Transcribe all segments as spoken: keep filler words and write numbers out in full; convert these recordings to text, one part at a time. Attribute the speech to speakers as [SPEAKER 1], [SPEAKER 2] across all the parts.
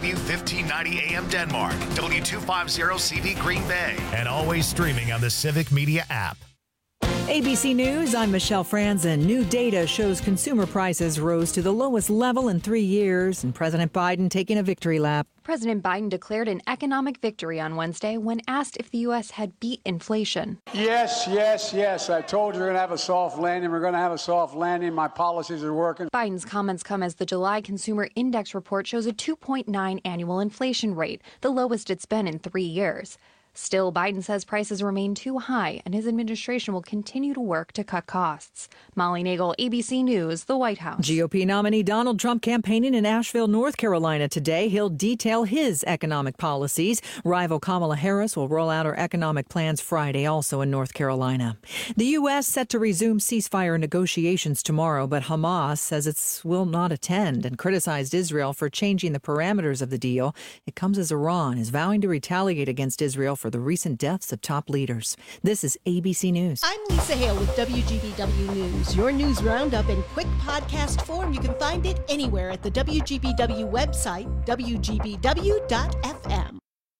[SPEAKER 1] W fifteen ninety A M Denmark, W two fifty C V Green Bay, and always streaming on the Civic Media app.
[SPEAKER 2] A B C News, I'm Michelle Franzen. New data shows consumer prices rose to the lowest level in three years, and President Biden taking a victory lap.
[SPEAKER 3] President Biden declared an economic victory on Wednesday when asked if the U S had beat inflation.
[SPEAKER 4] Yes, yes, yes. I told you we're going to have a soft landing. We're going to have a soft landing. My policies are working.
[SPEAKER 3] Biden's comments come as the July Consumer Index report shows a two point nine annual inflation rate, the lowest it's been in three years. Still, Biden says prices remain too high, and his administration will continue to work to cut costs. Molly Nagel, A B C News, the White House.
[SPEAKER 2] G O P nominee Donald Trump campaigning in Asheville, North Carolina today. He'll detail his economic policies. Rival Kamala Harris will roll out her economic plans Friday, also in North Carolina. The U S set to resume ceasefire negotiations tomorrow, but Hamas says it will not attend and criticized Israel for changing the parameters of the deal. It comes as Iran is vowing to retaliate against Israel for the recent deaths of top leaders. This is A B C News.
[SPEAKER 5] I'm Lisa Hale with W G B W News. Your news roundup in quick podcast form. You can find it anywhere at the W G B W website, W G B W dot F M.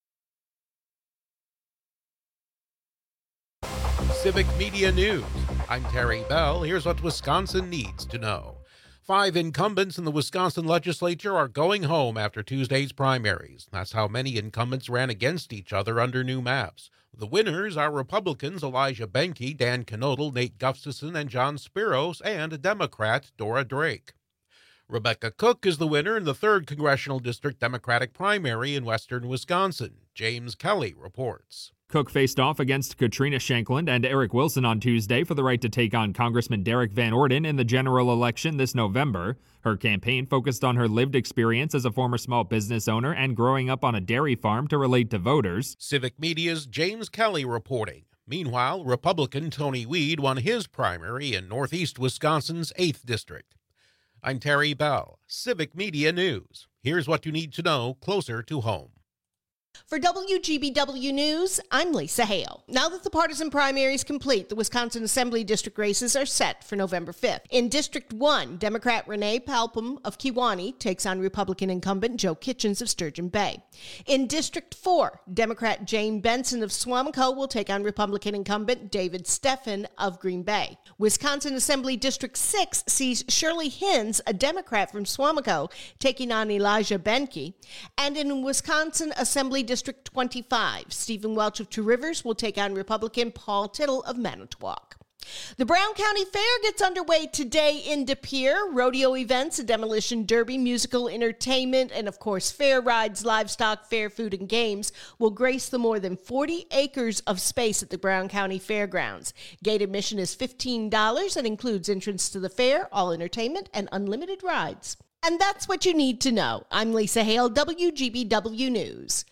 [SPEAKER 6] Civic Media News. I'm Terry Bell. Here's what Wisconsin needs to know. Five incumbents in the Wisconsin legislature are going home after Tuesday's primaries. That's how many incumbents ran against each other under new maps. The winners are Republicans Elijah Benke, Dan Knodel, Nate Gustafson, and John Spiros, and Democrat Dora Drake. Rebecca Cook is the winner in the third Congressional District Democratic primary in western Wisconsin. James Kelly reports.
[SPEAKER 7] Cook faced off against Katrina Shankland and Eric Wilson on Tuesday for the right to take on Congressman Derek Van Orden in the general election this November. Her campaign focused on her lived experience as a former small business owner and growing up on a dairy farm to relate to voters.
[SPEAKER 6] Civic Media's James Kelly reporting. Meanwhile, Republican Tony Weed won his primary in northeast Wisconsin's eighth District. I'm Terry Bell, Civic Media News. Here's what you need to know closer to home.
[SPEAKER 5] For W G B W News, I'm Lisa Hale. Now that the partisan primary is complete, the Wisconsin Assembly District races are set for November fifth. In District one, Democrat Renee Palpum of Kewanee takes on Republican incumbent Joe Kitchens of Sturgeon Bay. In District four, Democrat Jane Benson of Swamico will take on Republican incumbent David Steffen of Green Bay. Wisconsin Assembly District six sees Shirley Hinz, a Democrat from Swamico, taking on Elijah Benke. And in Wisconsin Assembly District twenty-five, Stephen Welch of Two Rivers will take on Republican Paul Tittle of Manitowoc. The Brown County Fair gets underway today in De Pere. Rodeo events, a demolition derby, musical entertainment, and of course fair rides, livestock, fair food, and games will grace the more than forty acres of space at the Brown County Fairgrounds. Gate admission is fifteen dollars and includes entrance to the fair, all entertainment, and unlimited rides. And that's what you need to know. I'm Lisa Hale, W G B W News.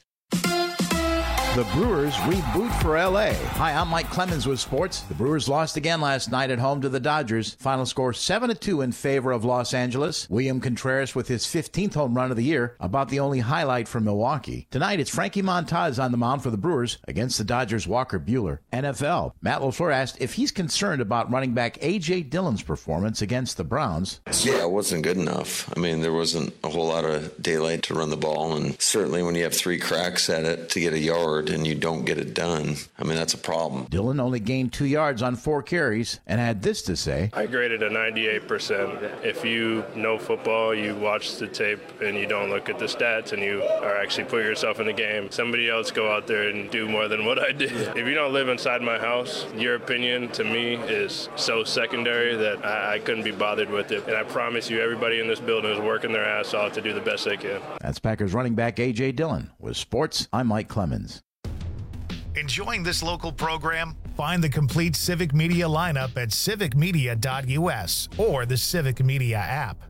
[SPEAKER 8] The Brewers reboot for L A. Hi, I'm Mike Clemens with sports. The Brewers lost again last night at home to the Dodgers. Final score seven to two in favor of Los Angeles. William Contreras with his fifteenth home run of the year, about the only highlight from Milwaukee. Tonight, it's Frankie Montas on the mound for the Brewers against the Dodgers' Walker Buehler. N F L. Matt LaFleur asked if he's concerned about running back A J. Dillon's performance against the Browns.
[SPEAKER 9] Yeah, it wasn't good enough. I mean, there wasn't a whole lot of daylight to run the ball, and certainly when you have three cracks at it to get a yard and you don't get it done, I mean, that's a problem.
[SPEAKER 8] Dillon only gained two yards on four carries and had this to say.
[SPEAKER 10] I graded a ninety-eight percent. If you know football, you watch the tape and you don't look at the stats and you are actually put yourself in the game, somebody else go out there and do more than what I did. If you don't live inside my house, your opinion to me is so secondary that I, I couldn't be bothered with it. And I promise you, everybody in this building is working their ass off to do the best they can.
[SPEAKER 8] That's Packers running back A J. Dillon. With sports, I'm Mike Clemens.
[SPEAKER 1] Enjoying this local program? Find the complete Civic Media lineup at civic media dot U S or the Civic Media app.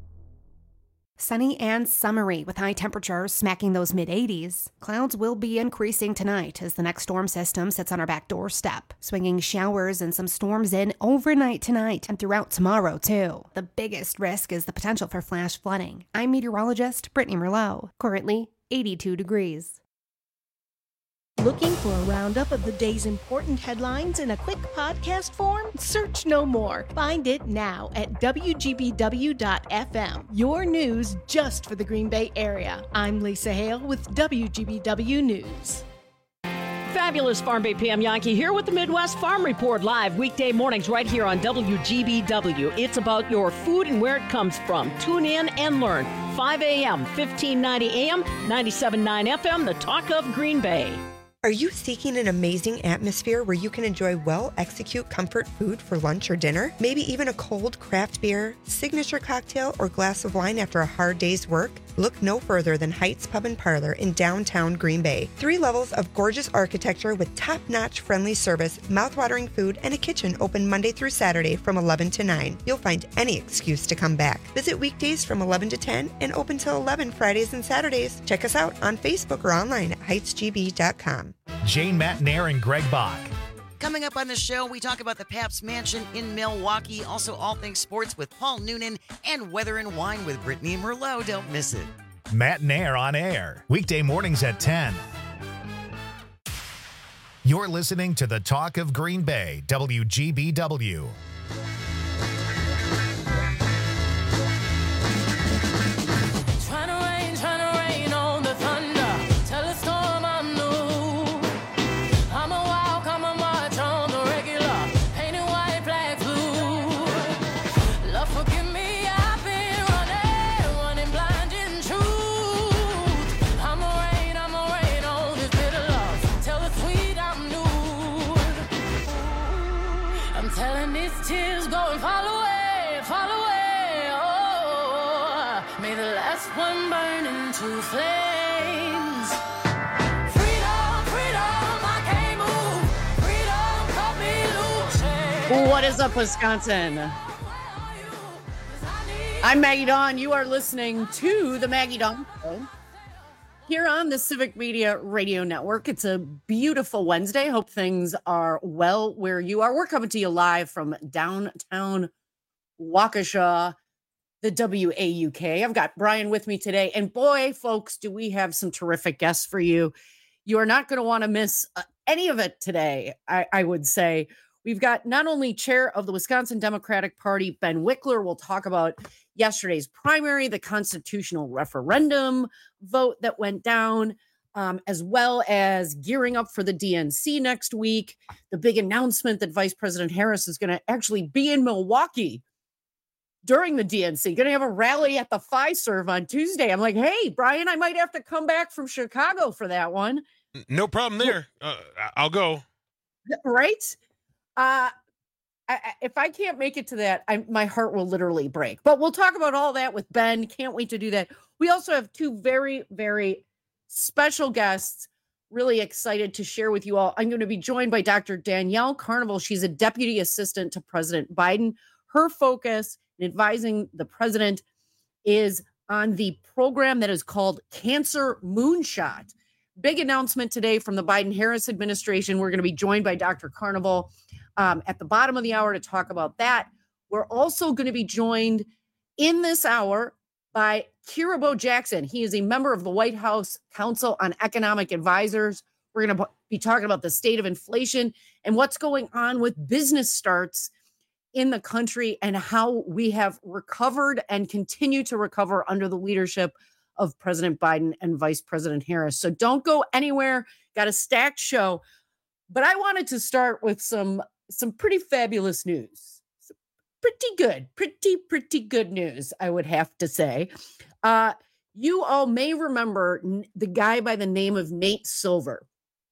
[SPEAKER 11] Sunny and summery with high temperatures smacking those mid eighties. Clouds will be increasing tonight as the next storm system sits on our back doorstep, swinging showers and some storms in overnight tonight and throughout tomorrow, too. The biggest risk is the potential for flash flooding. I'm meteorologist Brittany Merlot. Currently eighty-two degrees.
[SPEAKER 5] Looking for a roundup of the day's important headlines in a quick podcast form? Search no more. Find it now at W G B W dot F M. Your news just for the Green Bay area. I'm Lisa Hale with W G B W News.
[SPEAKER 12] Fabulous Farm Bay Pam Yankee here with the Midwest Farm Report live weekday mornings right here on W G B W. It's about your food and where it comes from. Tune in and learn. five a.m., fifteen ninety A M, ninety-seven point nine F M, the talk of Green Bay.
[SPEAKER 13] Are you seeking an amazing atmosphere where you can enjoy well-executed comfort food for lunch or dinner? Maybe even a cold craft beer, signature cocktail, or glass of wine after a hard day's work? Look no further than Heights Pub and Parlor in downtown Green Bay. Three levels of gorgeous architecture with top-notch friendly service, mouth-watering food, and a kitchen open Monday through Saturday from eleven to nine. You'll find any excuse to come back. Visit weekdays from eleven to ten and open till eleven Fridays and Saturdays. Check us out on Facebook or online at heights g b dot com.
[SPEAKER 1] Jane Matnair and Greg Bach.
[SPEAKER 14] Coming up on the show, we talk about the Pabst Mansion in Milwaukee, also all things sports with Paul Noonan, and Weather and Wine with Brittany Merlot. Don't miss it.
[SPEAKER 1] Matnair on air, weekday mornings at ten. You're listening to the Talk of Green Bay, W G B W.
[SPEAKER 15] Tears go and fall away, fall away, oh, may the last one burn into flames. Freedom, freedom, I can't move, freedom, cut me loose.
[SPEAKER 12] What is up, Wisconsin? I'm Maggie Dawn. You are listening to the Maggie Dawn Show here on the Civic Media Radio Network. It's a beautiful Wednesday. Hope things are well where you are. We're coming to you live from downtown Waukesha, the W A U K. I've got Brian with me today. And boy, folks, do we have some terrific guests for you. You are not going to want to miss uh, any of it today, I, I would say. We've got not only chair of the Wisconsin Democratic Party, Ben Wickler. We'll talk about yesterday's primary, the constitutional referendum vote that went down, um, as well as gearing up for the D N C next week. The big announcement that Vice President Harris is going to actually be in Milwaukee during the D N C, going to have a rally at the Fiserv on Tuesday. I'm like, hey, Brian, I might have to come back from Chicago for that one.
[SPEAKER 16] No problem there. Uh, I'll go.
[SPEAKER 12] Right? Uh, I, if I can't make it to that, I, my heart will literally break. But we'll talk about all that with Ben. Can't wait to do that. We also have two very, very special guests. Really excited to share with you all. I'm going to be joined by Doctor Danielle Carnival. She's a deputy assistant to President Biden. Her focus in advising the president is on the program that is called Cancer Moonshot. Big announcement today from the Biden-Harris administration. We're going to be joined by Doctor Carnival um, at the bottom of the hour to talk about that. We're also going to be joined in this hour by Kira Bo Jackson. He is a member of the White House Council on Economic Advisors. We're going to be talking about the state of inflation and what's going on with business starts in the country and how we have recovered and continue to recover under the leadership of President Biden and Vice President Harris. So don't go anywhere. Got a stacked show. But I wanted to start with some, some pretty fabulous news. Pretty good, pretty, pretty good news, I would have to say. Uh, you all may remember the guy by the name of Nate Silver.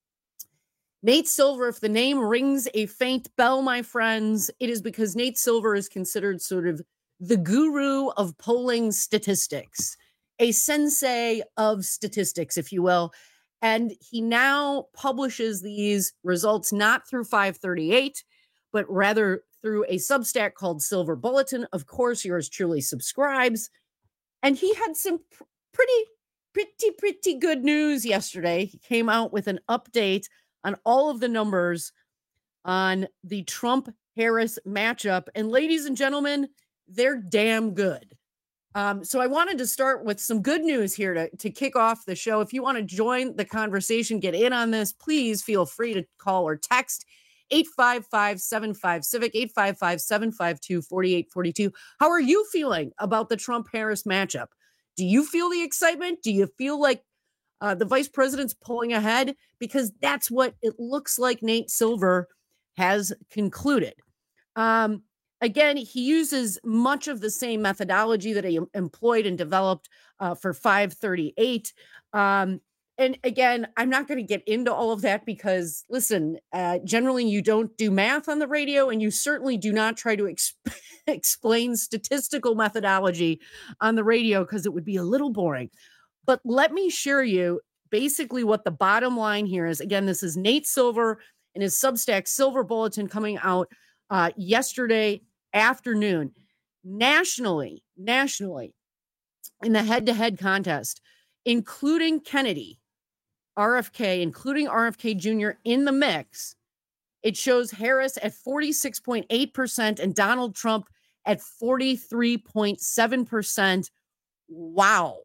[SPEAKER 12] Nate Silver, if the name rings a faint bell, my friends, it is because Nate Silver is considered sort of the guru of polling statistics, a sensei of statistics, if you will. And he now publishes these results not through five thirty-eight, but rather through a Substack called Silver Bulletin. Of course, yours truly subscribes. And he had some pr- pretty, pretty, pretty good news yesterday. He came out with an update on all of the numbers on the Trump-Harris matchup. And ladies and gentlemen, they're damn good. Um, so I wanted to start with some good news here to, to kick off the show. If you want to join the conversation, get in on this, please feel free to call or text eight five five, seven five, civic, eight five five, seven five two, four eight four two. How are you feeling about the Trump-Harris matchup? Do you feel the excitement? Do you feel like uh, the vice president's pulling ahead? Because that's what it looks like Nate Silver has concluded. Um, Again, he uses much of the same methodology that he employed and developed uh, for five thirty-eight. Um, and again, I'm not going to get into all of that because, listen, uh, generally you don't do math on the radio, and you certainly do not try to exp- explain statistical methodology on the radio because it would be a little boring. But let me share you basically what the bottom line here is. Again, this is Nate Silver in his Substack Silver Bulletin coming out uh, yesterday afternoon. Nationally, nationally, in the head-to-head contest, including Kennedy, R F K, including R F K Junior in the mix, it shows Harris at forty-six point eight percent and Donald Trump at forty-three point seven percent. Wow.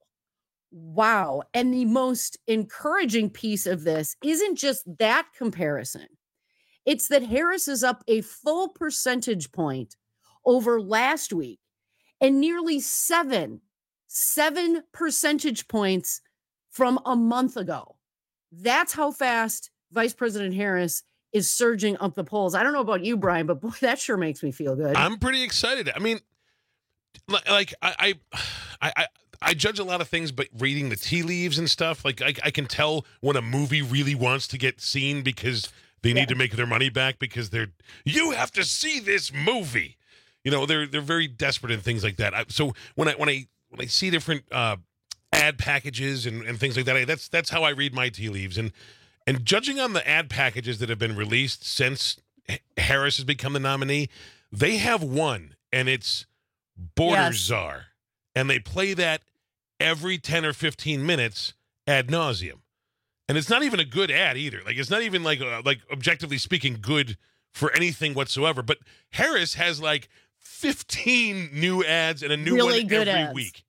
[SPEAKER 12] Wow. And the most encouraging piece of this isn't just that comparison. It's that Harris is up a full percentage point over last week and nearly seven, seven percentage points from a month ago. That's how fast Vice President Harris is surging up the polls. I don't know about you, Brian, but boy, that sure makes me feel good.
[SPEAKER 16] I'm pretty excited. I mean, like I, I, I, I judge a lot of things, but reading the tea leaves and stuff, like I, I can tell when a movie really wants to get seen because they need yeah. to make their money back because they're, you have to see this movie. You know, they're they're very desperate in things like that. I, so when I when I when I see different uh, ad packages and, and things like that, I, that's that's how I read my tea leaves. And and judging on the ad packages that have been released since Harris has become the nominee, they have one, and it's Border yes. Czar, and they play that every ten or fifteen minutes ad nauseum. And it's not even a good ad either. Like it's not even like uh, like objectively speaking good for anything whatsoever. But Harris has like fifteen new ads and a new
[SPEAKER 12] really
[SPEAKER 16] one
[SPEAKER 12] good
[SPEAKER 16] every
[SPEAKER 12] ads.
[SPEAKER 16] week.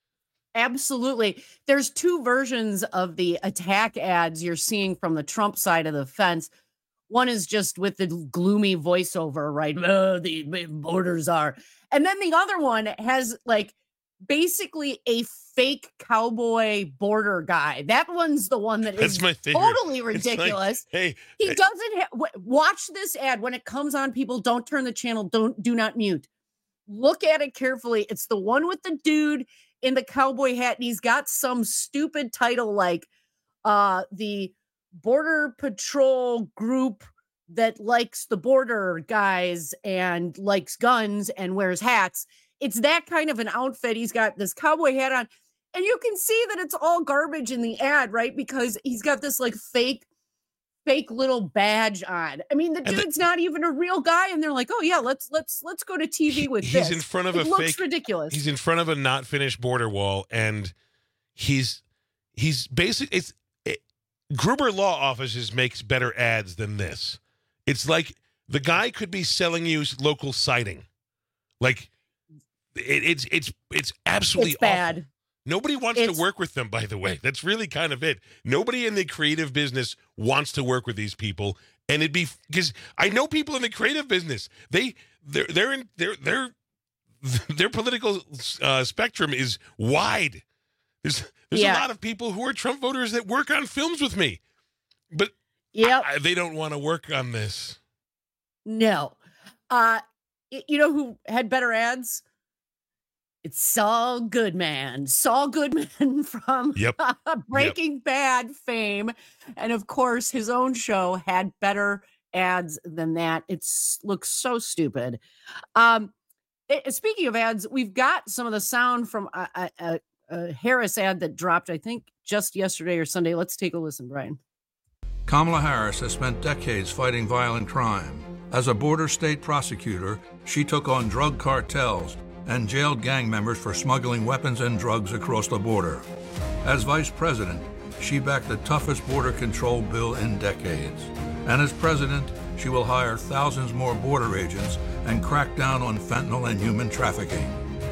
[SPEAKER 12] Absolutely. There's two versions of the attack ads you're seeing from the Trump side of the fence. One is just with the gloomy voiceover, right? Oh, the borders are. And then the other one has like basically a fake cowboy border guy. That one's the one that
[SPEAKER 16] That's
[SPEAKER 12] is
[SPEAKER 16] my favorite.
[SPEAKER 12] totally ridiculous.
[SPEAKER 16] Like, hey,
[SPEAKER 12] he
[SPEAKER 16] hey.
[SPEAKER 12] doesn't ha- w- watch this ad when it comes on. People, don't turn the channel. Don't do not mute. Look at it carefully. It's the one with the dude in the cowboy hat, and he's got some stupid title like uh, the Border Patrol group that likes the border guys and likes guns and wears hats. It's that kind of an outfit. He's got this cowboy hat on, and you can see that it's all garbage in the ad, right? Because he's got this like fake, fake little badge on. I mean, the
[SPEAKER 16] And
[SPEAKER 12] dude's
[SPEAKER 16] the-
[SPEAKER 12] not even a real guy, and they're like, "Oh yeah, let's let's let's go to T V with
[SPEAKER 16] he's
[SPEAKER 12] this."
[SPEAKER 16] in front of
[SPEAKER 12] it
[SPEAKER 16] a
[SPEAKER 12] looks
[SPEAKER 16] fake
[SPEAKER 12] ridiculous.
[SPEAKER 16] He's in front of a not finished border wall, and he's he's basic. It's it, Gruber Law Offices makes better ads than this. It's like the guy could be selling you local siding, like it, it's it's it's absolutely
[SPEAKER 12] It's bad.
[SPEAKER 16] awful. Nobody wants
[SPEAKER 12] It's-
[SPEAKER 16] to work with them, by the way. That's really kind of it. Nobody in the creative business wants to work with these people, and it'd be because I know people in the creative business. They they're they're in their their their political uh, spectrum is wide. There's there's
[SPEAKER 12] Yeah.
[SPEAKER 16] a lot of people who are Trump voters that work on films with me, but
[SPEAKER 12] Yep.
[SPEAKER 16] I, they don't want to work on this.
[SPEAKER 12] No. Uh, y- you know who had better ads? It's Saul Goodman. Saul Goodman from
[SPEAKER 16] Yep.
[SPEAKER 12] Breaking Bad fame. And of course, his own show had better ads than that. It looks so stupid. Um, it- speaking of ads, we've got some of the sound from a, a, a, a Harris ad that dropped, I think, just yesterday or Sunday. Let's take a listen, Brian.
[SPEAKER 17] Kamala Harris has spent decades fighting violent crime. As a border state prosecutor, she took on drug cartels and jailed gang members for smuggling weapons and drugs across the border. As vice president, she backed the toughest border control bill in decades. And as president, she will hire thousands more border agents and crack down on fentanyl and human trafficking.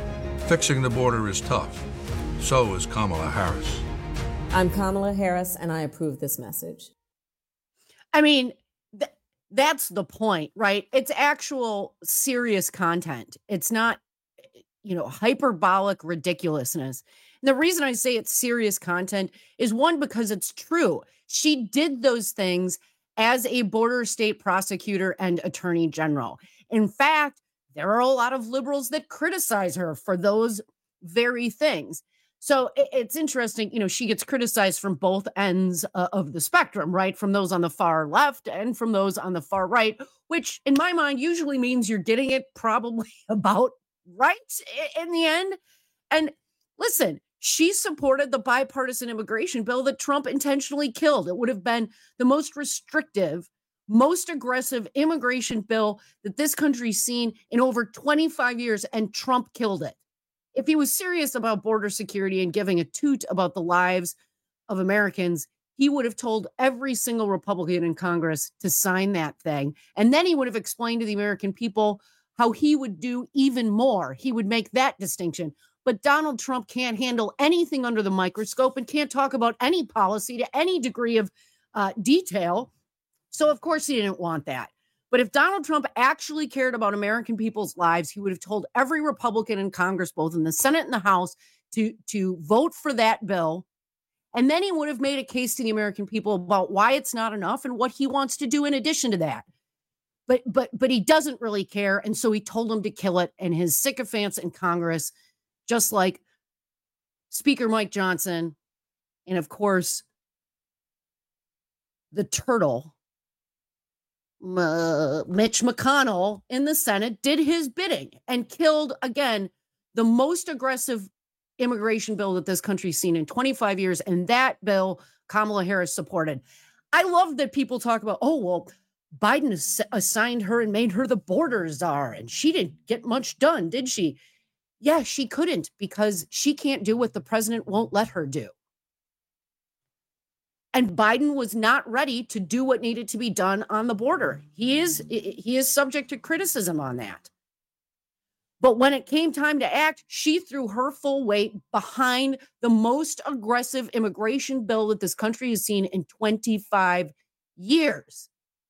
[SPEAKER 17] Fixing the border is tough. So is Kamala Harris.
[SPEAKER 18] I'm Kamala Harris, and I approve this message.
[SPEAKER 12] I mean, th- that's the point, right? It's actual serious content. It's not, you know, hyperbolic ridiculousness. And the reason I say it's serious content is, one, because it's true. She did those things as a border state prosecutor and attorney general. In fact, there are a lot of liberals that criticize her for those very things. So it's interesting, you know, she gets criticized from both ends uh, of the spectrum, right? From those on the far left and from those on the far right, which in my mind usually means you're getting it probably about right in the end. And listen, she supported the bipartisan immigration bill that Trump intentionally killed. It would have been the most restrictive, most aggressive immigration bill that this country's seen in over twenty-five years, and Trump killed it. If he was serious about border security and giving a toot about the lives of Americans, he would have told every single Republican in Congress to sign that thing. And then he would have explained to the American people how he would do even more. He would make that distinction. But Donald Trump can't handle anything under the microscope and can't talk about any policy to any degree of uh, detail. So, of course, he didn't want that. But if Donald Trump actually cared about American people's lives, he would have told every Republican in Congress, both in the Senate and the House, to, to vote for that bill. And then he would have made a case to the American people about why it's not enough and what he wants to do in addition to that. But but but he doesn't really care. And so he told them to kill it. And his sycophants in Congress, just like Speaker Mike Johnson, and of course, the turtle, Uh, Mitch McConnell in the Senate, did his bidding and killed, again, the most aggressive immigration bill that this country's seen in twenty-five years. And that bill, Kamala Harris supported. I love that people talk about, oh, well, Biden ass- assigned her and made her the border czar, and she didn't get much done, did she? Yeah, she couldn't, because she can't do what the president won't let her do. And Biden was not ready to do what needed to be done on the border. He is he is subject to criticism on that. But when it came time to act, she threw her full weight behind the most aggressive immigration bill that this country has seen in twenty-five years.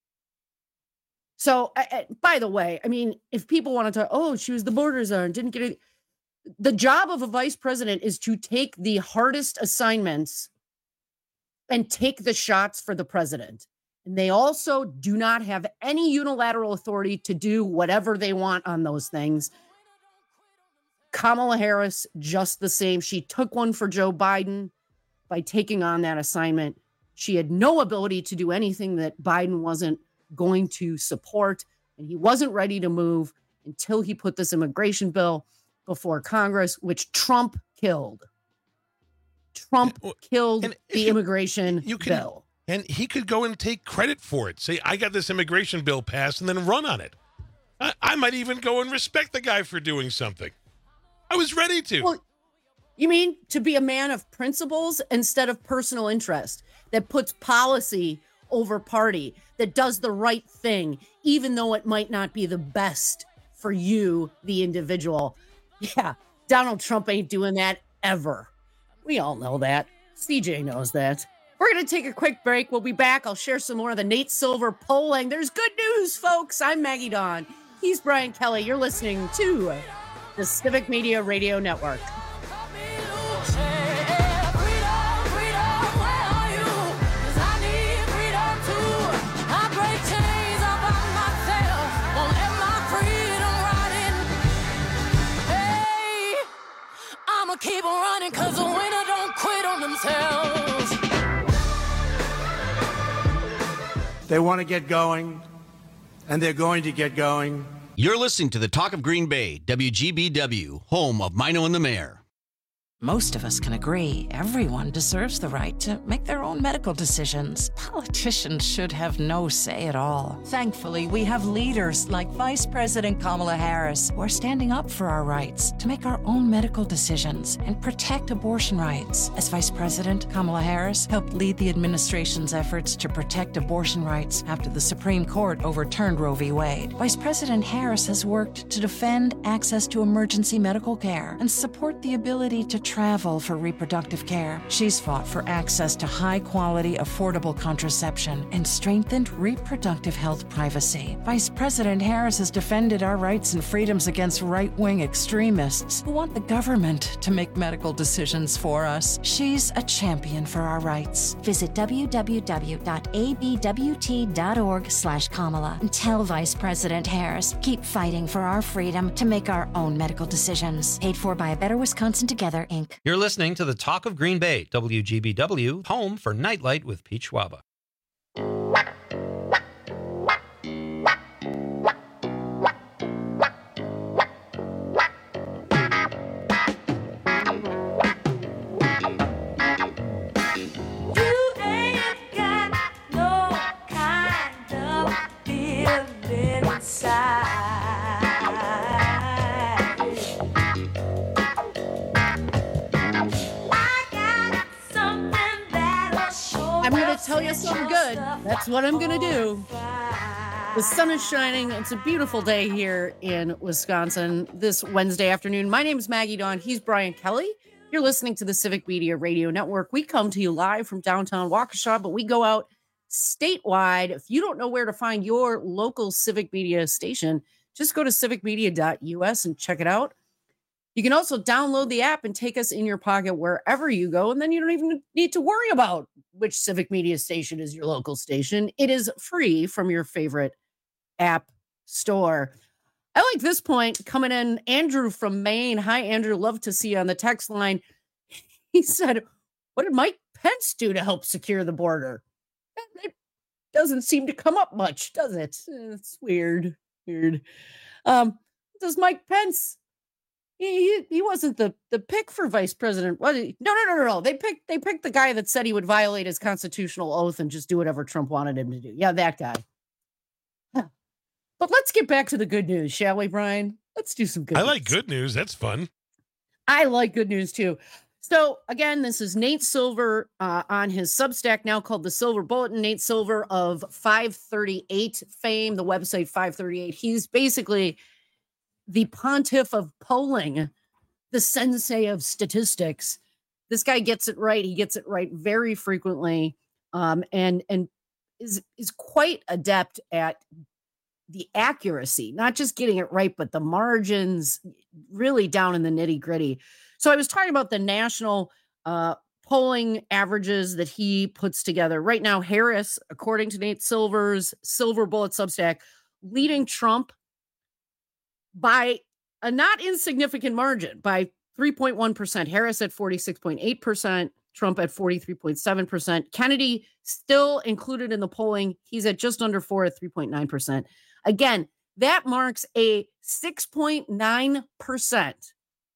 [SPEAKER 12] So, uh, by the way, I mean, if people want to talk, oh, she was the border czar and didn't get it. The job of a vice president is to take the hardest assignments and take the shots for the president. And they also do not have any unilateral authority to do whatever they want on those things. Kamala Harris, just the same. She took one for Joe Biden by taking on that assignment. She had no ability to do anything that Biden wasn't going to support, and he wasn't ready to move until he put this immigration bill before Congress, which Trump killed. Trump killed the you, immigration you can, bill.
[SPEAKER 16] And he could go and take credit for it. Say, I got this immigration bill passed, and then run on it. I, I might even go and respect the guy for doing something. I was ready to.
[SPEAKER 12] Well, you mean to be a man of principles instead of personal interest, that puts policy over party, that does the right thing, even though it might not be the best for you, the individual. Yeah, Donald Trump ain't doing that ever. We all know that. C J knows that. We're going to take a quick break. We'll be back. I'll share some more of the Nate Silver polling. There's good news, folks. I'm Maggie Dawn. He's Brian Kelly. You're listening to the Civic Media Radio Network.
[SPEAKER 15] Keep on running, cause the winner don't quit on themselves.
[SPEAKER 19] They want to get going, and they're going to get going.
[SPEAKER 20] You're listening to the Talk of Green Bay, W G B W, home of Mino and the Mayor. Most of us can agree everyone deserves the right to make their own medical decisions. Politicians should have no say at all. Thankfully, we have leaders like Vice President Kamala Harris who are standing up for our rights to make our own medical decisions and protect abortion rights. As Vice President, Kamala Harris helped lead the administration's efforts to protect abortion rights after the Supreme Court overturned Roe v. Wade. Vice President Harris has worked to defend access to emergency medical care and support the ability to travel for reproductive care. She's fought for access to high-quality, affordable contraception and strengthened reproductive health privacy. Vice President Harris has defended our rights and freedoms against right-wing extremists who want the government to make medical decisions for us. She's a champion for our rights.
[SPEAKER 21] Visit w w w dot a b w t dot org slash Kamala and tell Vice President Harris, keep fighting for our freedom to make our own medical decisions. Paid for by A Better Wisconsin Together, Incorporated.
[SPEAKER 22] You're listening to the Talk of Green Bay, W G B W, home for Nightlight with Pete Schwaba.
[SPEAKER 12] Tell you something good. That's what I'm gonna do. The sun is shining. It's a beautiful day here in Wisconsin this Wednesday afternoon. My name is Maggie Dawn. He's Brian Kelly. You're listening to the Civic Media Radio Network. We come to you live from downtown Waukesha, but we go out statewide. If you don't know where to find your local Civic Media station, just go to civic media dot u s and check it out. You can also download the app and take us in your pocket wherever you go, and then you don't even need to worry about which Civic Media station is your local station. It is free from your favorite app store. I like this point coming in. Andrew from Maine. Hi, Andrew. Love to see you on the text line. He said, what did Mike Pence do to help secure the border? It doesn't seem to come up much, does it? It's weird. Weird. Um, does Mike Pence... He, he he wasn't the, the pick for vice president. What? No, no, no, no, no. They picked they picked the guy that said he would violate his constitutional oath and just do whatever Trump wanted him to do. Yeah, that guy. Huh. But let's get back to the good news, shall we, Brian? Let's do some good
[SPEAKER 16] I
[SPEAKER 12] news.
[SPEAKER 16] like good news. That's fun.
[SPEAKER 12] I like good news, too. So, again, this is Nate Silver uh, on his Substack, now called the Silver Bulletin. Nate Silver of five thirty-eight fame, the website five thirty-eight. He's basically the pontiff of polling, the sensei of statistics. This guy gets it right. He gets it right very frequently, um, and and is is quite adept at the accuracy, not just getting it right, but the margins really down in the nitty gritty. So I was talking about the national uh, polling averages that he puts together. Right now, Harris, according to Nate Silver's Silver Bullet Substack, leading Trump by a not insignificant margin, by three point one percent. Harris at forty-six point eight percent, Trump at forty-three point seven percent. Kennedy still included in the polling. He's at just under four at three point nine percent. Again, that marks a six point nine percent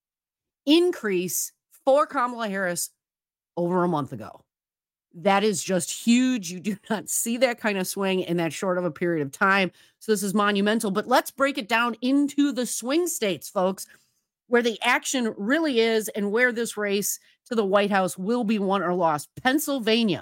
[SPEAKER 12] increase for Kamala Harris over a month ago. That is just huge. You do not see that kind of swing in that short of a period of time. So this is monumental. But let's break it down into the swing states, folks, where the action really is and where this race to the White House will be won or lost. Pennsylvania.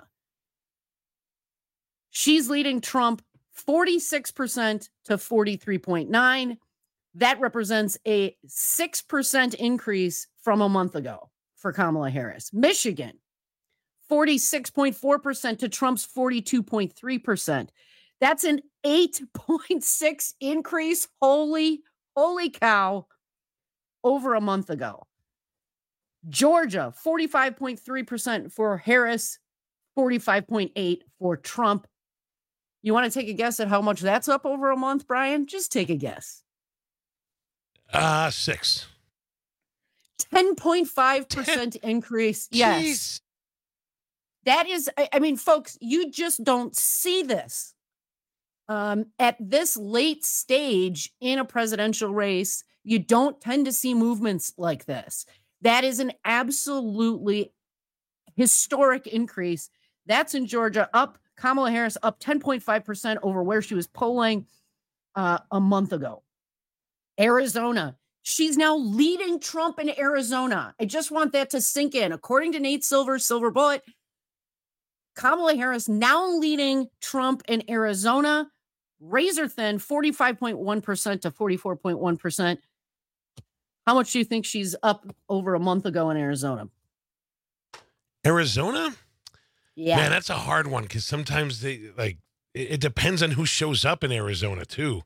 [SPEAKER 12] She's leading Trump forty-six percent to forty-three point nine. That represents a six percent increase from a month ago for Kamala Harris. Michigan, forty-six point four percent to Trump's forty-two point three percent. That's an eight point six increase. Holy, holy cow, over a month ago. Georgia, forty-five point three percent for Harris, forty-five point eight for Trump. You want to take a guess at how much that's up over a month, Brian? Just take a guess.
[SPEAKER 16] Uh, six.
[SPEAKER 12] ten point five percent increase. Yes.
[SPEAKER 16] Jeez.
[SPEAKER 12] That is, I, I mean, folks, you just don't see this. Um, at this late stage in a presidential race, you don't tend to see movements like this. That is an absolutely historic increase. That's in Georgia, up Kamala Harris up ten point five percent over where she was polling uh, a month ago. Arizona, she's now leading Trump in Arizona. I just want that to sink in. According to Nate Silver, Silver Bullet, Kamala Harris now leading Trump in Arizona, razor thin, forty-five point one percent to forty-four point one percent. How much do you think she's up over a month ago in Arizona?
[SPEAKER 16] Arizona?
[SPEAKER 12] Yeah.
[SPEAKER 16] Man, that's a hard one because sometimes they like it, it depends on who shows up in Arizona too.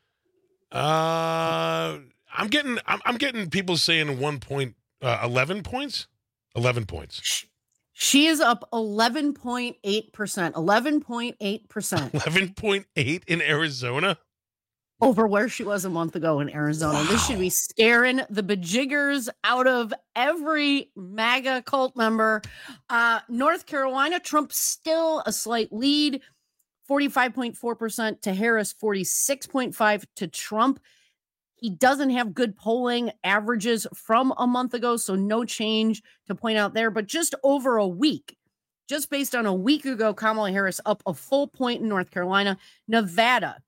[SPEAKER 16] Uh, I'm getting I'm, I'm getting people saying one point uh, eleven points, eleven points.
[SPEAKER 12] She is up eleven point eight percent, eleven point eight percent.
[SPEAKER 16] eleven point eight in Arizona?
[SPEAKER 12] Over where she was a month ago in Arizona. Wow. This should be scaring the bejiggers out of every MAGA cult member. Uh, North Carolina, Trump still a slight lead, forty-five point four percent to Harris, forty-six point five to Trump. He doesn't have good polling averages from a month ago, so no change to point out there. But just over a week, just based on a week ago, Kamala Harris up a full point in North Carolina. Nevada,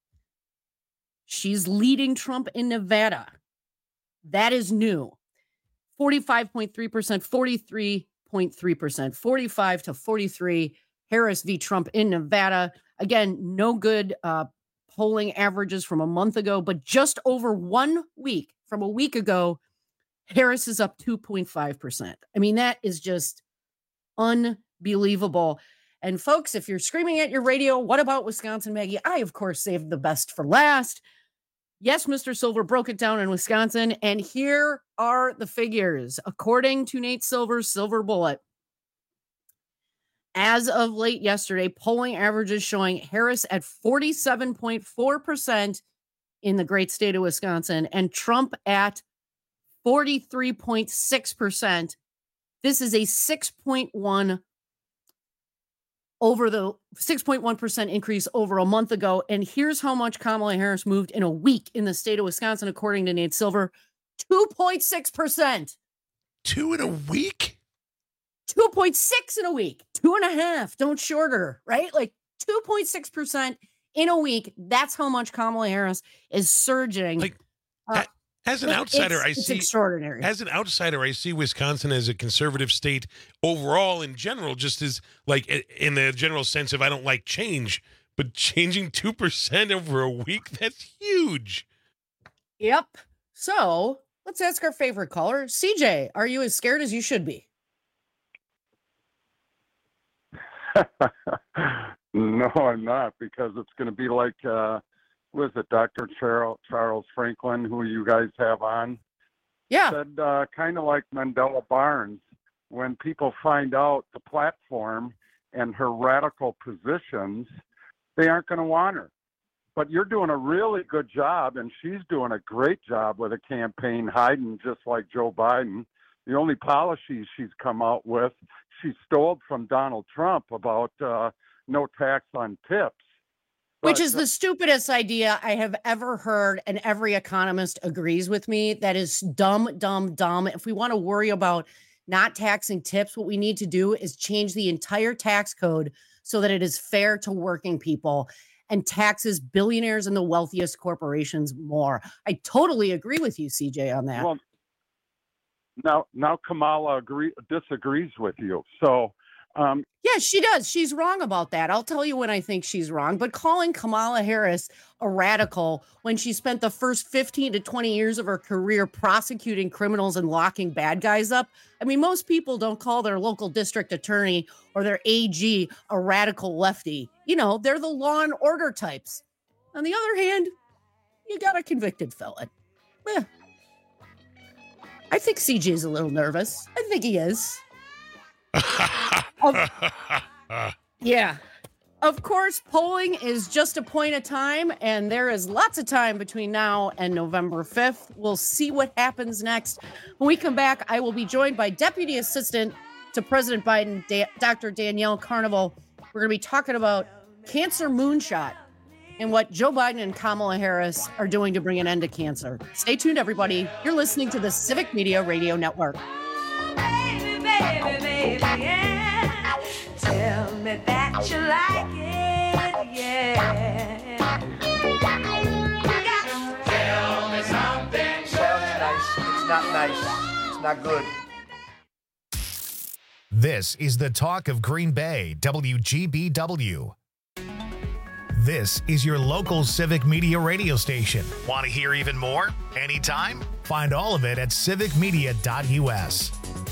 [SPEAKER 12] she's leading Trump in Nevada. That is new. forty-five point three percent, forty-three point three percent, forty-five to forty-three. Harris v. Trump in Nevada. Again, no good uh, polling averages from a month ago, but just over one week from a week ago, Harris is up two point five percent. I mean, that is just unbelievable. And folks, if you're screaming at your radio, what about Wisconsin, Maggie? I, of course, saved the best for last. Yes, Mister Silver broke it down in Wisconsin, and here are the figures. According to Nate Silver's Silver Bullet, as of late yesterday, polling averages showing Harris at forty-seven point four percent in the great state of Wisconsin and Trump at forty-three point six percent. This is a six point one over the six point one percent increase over a month ago. And here's how much Kamala Harris moved in a week in the state of Wisconsin, according to Nate Silver, two point six percent.
[SPEAKER 16] Two in a week?
[SPEAKER 12] two point six in a week. Two and a half. Don't shorter, right? Like two point six percent in a week. That's how much Kamala Harris is surging.
[SPEAKER 16] Like,
[SPEAKER 12] uh,
[SPEAKER 16] as an outsider,
[SPEAKER 12] it's,
[SPEAKER 16] I
[SPEAKER 12] it's
[SPEAKER 16] see
[SPEAKER 12] extraordinary.
[SPEAKER 16] As an outsider, I see Wisconsin as a conservative state overall in general, just as like in the general sense of I don't like change, but changing two percent over a week, that's huge.
[SPEAKER 12] Yep. So let's ask our favorite caller. C J, are you as scared as you should be?
[SPEAKER 3] No, I'm not, because it's going to be like, uh, was it Doctor Charles, Charles Franklin, who you guys have on?
[SPEAKER 12] Yeah.
[SPEAKER 3] Said uh, kind of like Mandela Barnes, when people find out the platform and her radical positions, they aren't going to want her. But you're doing a really good job, and she's doing a great job with a campaign hiding, just like Joe Biden. The only policies she's come out with, she stole from Donald Trump about uh, no tax on tips.
[SPEAKER 12] Which
[SPEAKER 3] But,
[SPEAKER 12] is the stupidest idea I have ever heard, and every economist agrees with me. That is dumb, dumb, dumb. If we want to worry about not taxing tips, what we need to do is change the entire tax code so that it is fair to working people and taxes billionaires and the wealthiest corporations more. I totally agree with you, C J, on that.
[SPEAKER 3] Well, now, now Kamala agree, disagrees with you. So, um,
[SPEAKER 12] yeah, she does. She's wrong about that. I'll tell you when I think she's wrong. But calling Kamala Harris a radical when she spent the first fifteen to twenty years of her career prosecuting criminals and locking bad guys up. I mean, most people don't call their local district attorney or their A G a radical lefty. You know, they're the law and order types. On the other hand, you got a convicted felon. Eh. I think C J's a little nervous. I think he is. of, yeah. Of course, polling is just a point of time, and there is lots of time between now and November fifth. We'll see what happens next. When we come back, I will be joined by Deputy Assistant to President Biden, da- Doctor Danielle Carnival. We're going to be talking about cancer moonshot. in what Joe Biden and Kamala Harris are doing to bring an end to cancer. Stay tuned, everybody. You're listening to the Civic Media Radio Network.
[SPEAKER 15] Baby, baby, baby, yeah. Tell me that you like it, yeah.
[SPEAKER 2] Tell me something good. Nice. It's not nice. It's not good.
[SPEAKER 1] This is the talk of Green Bay, W G B W. This is your local civic media radio station. Want to hear even more? Anytime? Find all of it at civic media dot U S.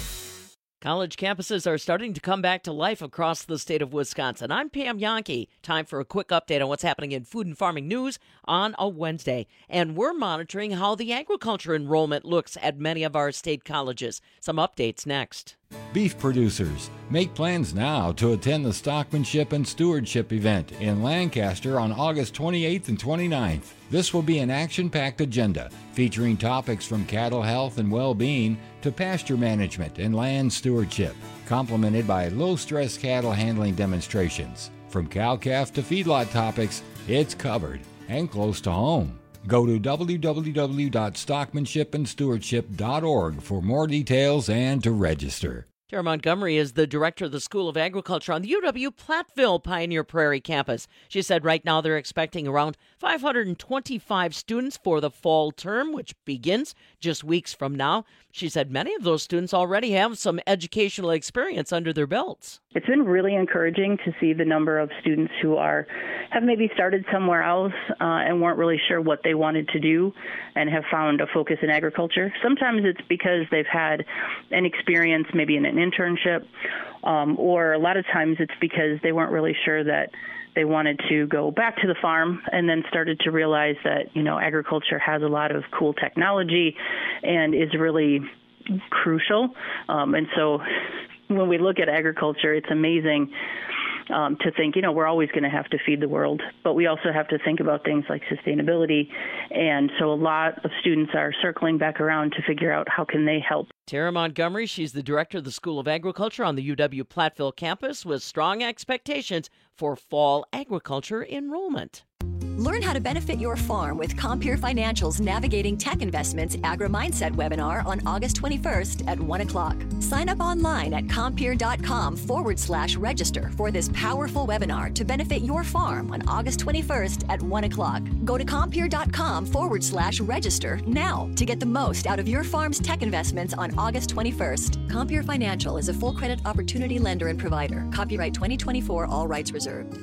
[SPEAKER 4] College campuses are starting to come back to life across the state of Wisconsin. I'm Pam Yankee. Time for a quick update on what's happening in food and farming news on a Wednesday. And we're monitoring how the agriculture enrollment looks at many of our state colleges. Some updates next.
[SPEAKER 23] Beef producers, make plans now to attend the Stockmanship and Stewardship event in Lancaster on August twenty-eighth and twenty-ninth. This will be an action-packed agenda featuring topics from cattle health and well-being to pasture management and land stewardship, complemented by low-stress cattle handling demonstrations. From cow-calf to feedlot topics, it's covered and close to home. Go to w w w dot stockmanship and stewardship dot org for more details and to register.
[SPEAKER 4] Tara Montgomery is the director of the School of Agriculture on the U W Platteville Pioneer Prairie campus. She said right now they're expecting around five hundred twenty-five students for the fall term, which begins just weeks from now. She said many of those students already have some educational experience under their belts.
[SPEAKER 24] It's been really encouraging to see the number of students who are have maybe started somewhere else uh, and weren't really sure what they wanted to do and have found a focus in agriculture. Sometimes it's because they've had an experience maybe in an internship, um, or a lot of times it's because they weren't really sure that they wanted to go back to the farm and then started to realize that, you know, agriculture has a lot of cool technology and is really crucial. Um, and so when we look at agriculture, it's amazing um, to think, you know, we're always going to have to feed the world, but we also have to think about things like sustainability. And so a lot of students are circling back around to figure out how can they help.
[SPEAKER 4] Tara Montgomery, she's the director of the School of Agriculture on the U W Platteville campus with strong expectations for fall agriculture enrollment.
[SPEAKER 25] Learn how to benefit your farm with Compeer Financial's Navigating Tech Investments Agri-Mindset webinar on August twenty-first at one o'clock. Sign up online at Compeer.com forward slash register for this powerful webinar to benefit your farm on August twenty-first at one o'clock. Go to Compeer.com forward slash register now to get the most out of your farm's tech investments on August twenty-first. Compeer Financial is a full credit opportunity lender and provider. Copyright twenty twenty-four, all rights reserved.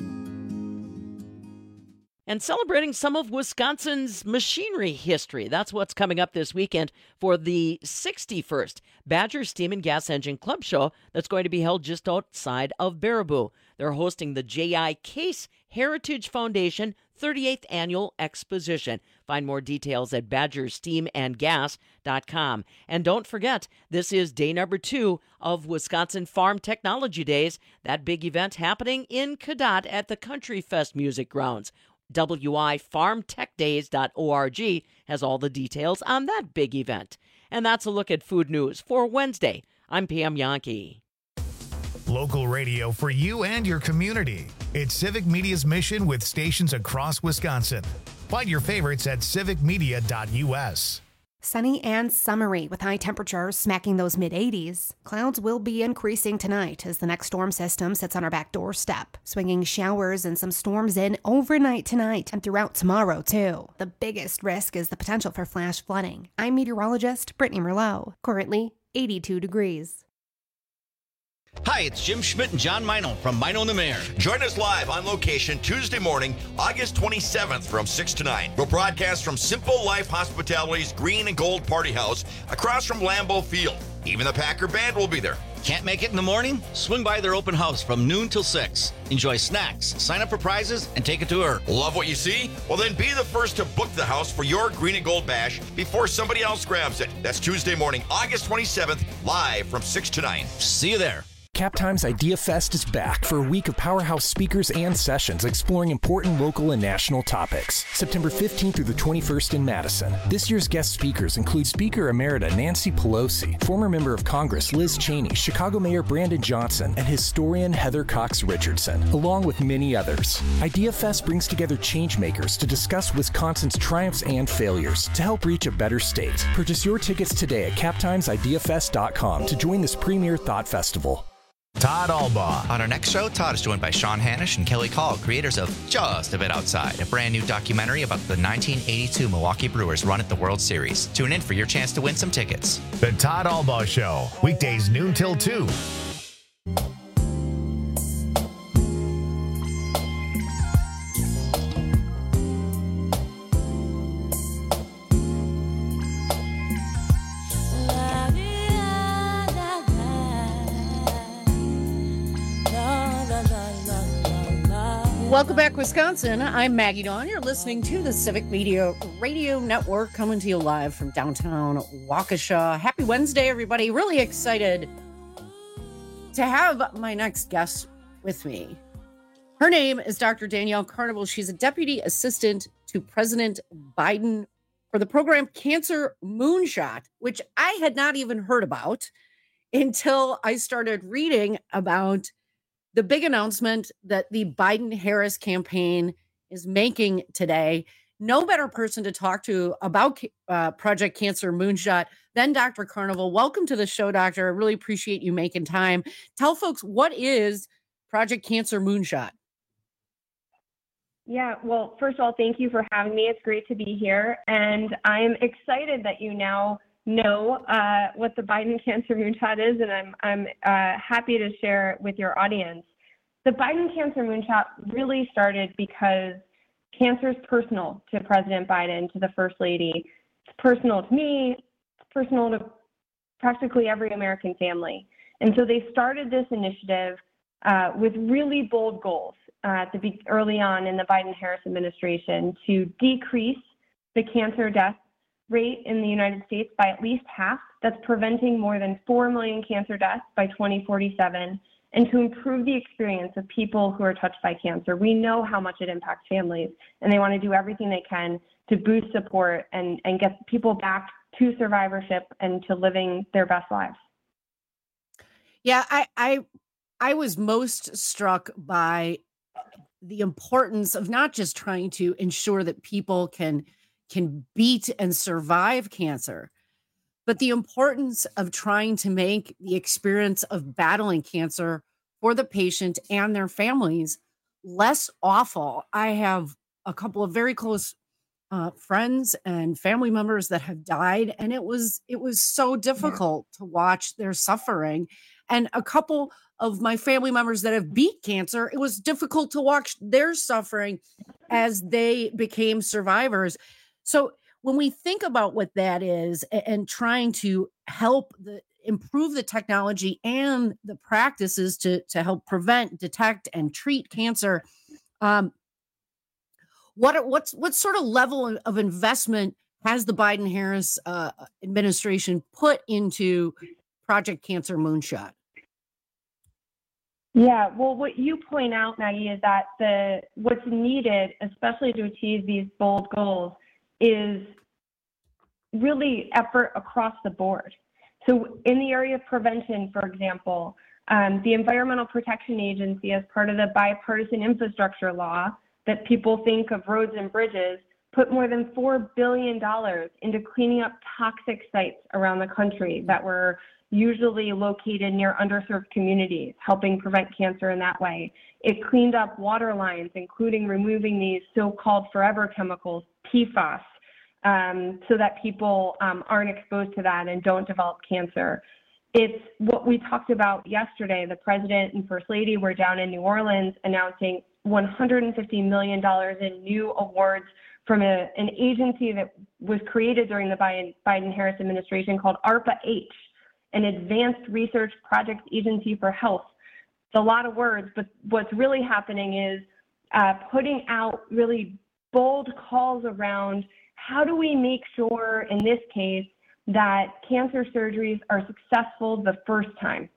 [SPEAKER 4] And celebrating some of Wisconsin's machinery history. That's what's coming up this weekend for the sixty-first Badger Steam and Gas Engine Club Show that's going to be held just outside of Baraboo. They're hosting the J I. Case Heritage Foundation thirty-eighth Annual Exposition. Find more details at badger steam and gas dot com. And don't forget, this is day number two of Wisconsin Farm Technology Days, that big event happening in Cadott at the Country Fest Music Grounds. W I farm tech days dot org has all the details on that big event. And that's a look at food news for Wednesday. I'm Pam Yankee.
[SPEAKER 1] Local radio for you and your community. It's Civic Media's mission with stations across Wisconsin. Find your favorites at civic media dot U S.
[SPEAKER 11] Sunny and summery with high temperatures smacking those mid eighties. Clouds will be increasing tonight as the next storm system sits on our back doorstep, swinging showers and some storms in overnight tonight and throughout tomorrow, too. The biggest risk is the potential for flash flooding. I'm meteorologist Brittany Merlot. Currently eighty-two degrees.
[SPEAKER 26] Hi, it's Jim Schmidt and John Meinl from Meinl and the Mayor.
[SPEAKER 27] Join us live on location Tuesday morning, August twenty-seventh from six to nine. We'll broadcast from Simple Life Hospitality's Green and Gold Party House across from Lambeau Field. Even the Packer Band will be there.
[SPEAKER 26] Can't make it in the morning? Swing by their open house from noon till six. Enjoy snacks, sign up for prizes, and take a tour.
[SPEAKER 27] Love what you see? Well, then be the first to book the house for your Green and Gold Bash before somebody else grabs it. That's Tuesday morning, August twenty-seventh, live from six to nine.
[SPEAKER 26] See you there.
[SPEAKER 5] Cap Times Idea Fest is back for a week of powerhouse speakers and sessions exploring important local and national topics. September fifteenth through the twenty-first in Madison. This year's guest speakers include Speaker Emerita Nancy Pelosi, former member of Congress Liz Cheney, Chicago Mayor Brandon Johnson, and historian Heather Cox Richardson, along with many others. Idea Fest brings together changemakers to discuss Wisconsin's triumphs and failures to help reach a better state. Purchase your tickets today at cap times idea fest dot com to join this premier thought festival.
[SPEAKER 1] Todd Albaugh.
[SPEAKER 6] On our next show, Todd is joined by Sean Hanish and Kelly Call, creators of Just a Bit Outside, a brand new documentary about the nineteen eighty-two Milwaukee Brewers run at the World Series. Tune in for your chance to win some tickets.
[SPEAKER 1] The Todd Albaugh Show, weekdays noon till two.
[SPEAKER 12] Welcome back, Wisconsin. I'm Maggie Dawn. You're listening to the Civic Media Radio Network, coming to you live from downtown Waukesha. Happy Wednesday, everybody. Really excited to have my next guest with me. Her name is Doctor Danielle Carnival. She's a deputy assistant to President Biden for the program Cancer Moonshot, which I had not even heard about until I started reading about the big announcement that the Biden-Harris campaign is making today. No better person to talk to about uh, Project Cancer Moonshot than Doctor Carnival. Welcome to the show, Doctor. I really appreciate you making time. Tell folks, what is Project Cancer Moonshot?
[SPEAKER 7] Yeah, well, first of all, thank you for having me. It's great to be here. And I'm excited that you now know uh, what the Biden Cancer Moonshot is, and I'm I'm uh, happy to share it with your audience. The Biden Cancer Moonshot really started because cancer is personal to President Biden, to the First Lady. It's personal to me. It's personal to practically every American family. And so they started this initiative uh, with really bold goals uh, to be early on in the Biden-Harris administration to decrease the cancer death rate in the United States by at least half. That's preventing more than four million cancer deaths by twenty forty-seven, and to improve the experience of people who are touched by cancer. We know how much it impacts families, and they want to do everything they can to boost support and, and get people back to survivorship and to living their best lives.
[SPEAKER 12] Yeah, I, I, I was most struck by the importance of not just trying to ensure that people can can beat and survive cancer, but the importance of trying to make the experience of battling cancer for the patient and their families less awful. I have a couple of very close uh, friends and family members that have died, and it was it was so difficult to watch their suffering. And a couple of my family members that have beat cancer, it was difficult to watch their suffering as they became survivors. So when we think about what that is and, and trying to help the improve the technology and the practices to, to help prevent, detect, and treat cancer, um, what are, what's what sort of level of investment has the Biden-Harris uh, administration put into Project Cancer Moonshot?
[SPEAKER 7] Yeah, well, what you point out, Maggie, is that the what's needed, especially to achieve these bold goals, is really effort across the board. So in the area of prevention, for example, um, the Environmental Protection Agency, as part of the bipartisan infrastructure law that people think of roads and bridges, put more than four billion dollars into cleaning up toxic sites around the country that were usually located near underserved communities, helping prevent cancer in that way. It cleaned up water lines, including removing these so-called forever chemicals, P FAS, um, so that people um, aren't exposed to that and don't develop cancer. It's what we talked about yesterday. The president and first lady were down in New Orleans announcing one hundred fifty million dollars in new awards from a, an agency that was created during the Biden, Biden-Harris administration called ARPA-H, an Advanced Research Projects Agency for Health. It's a lot of words, but what's really happening is uh, putting out really bold calls around how do we make sure, in this case, that cancer surgeries are successful the first time.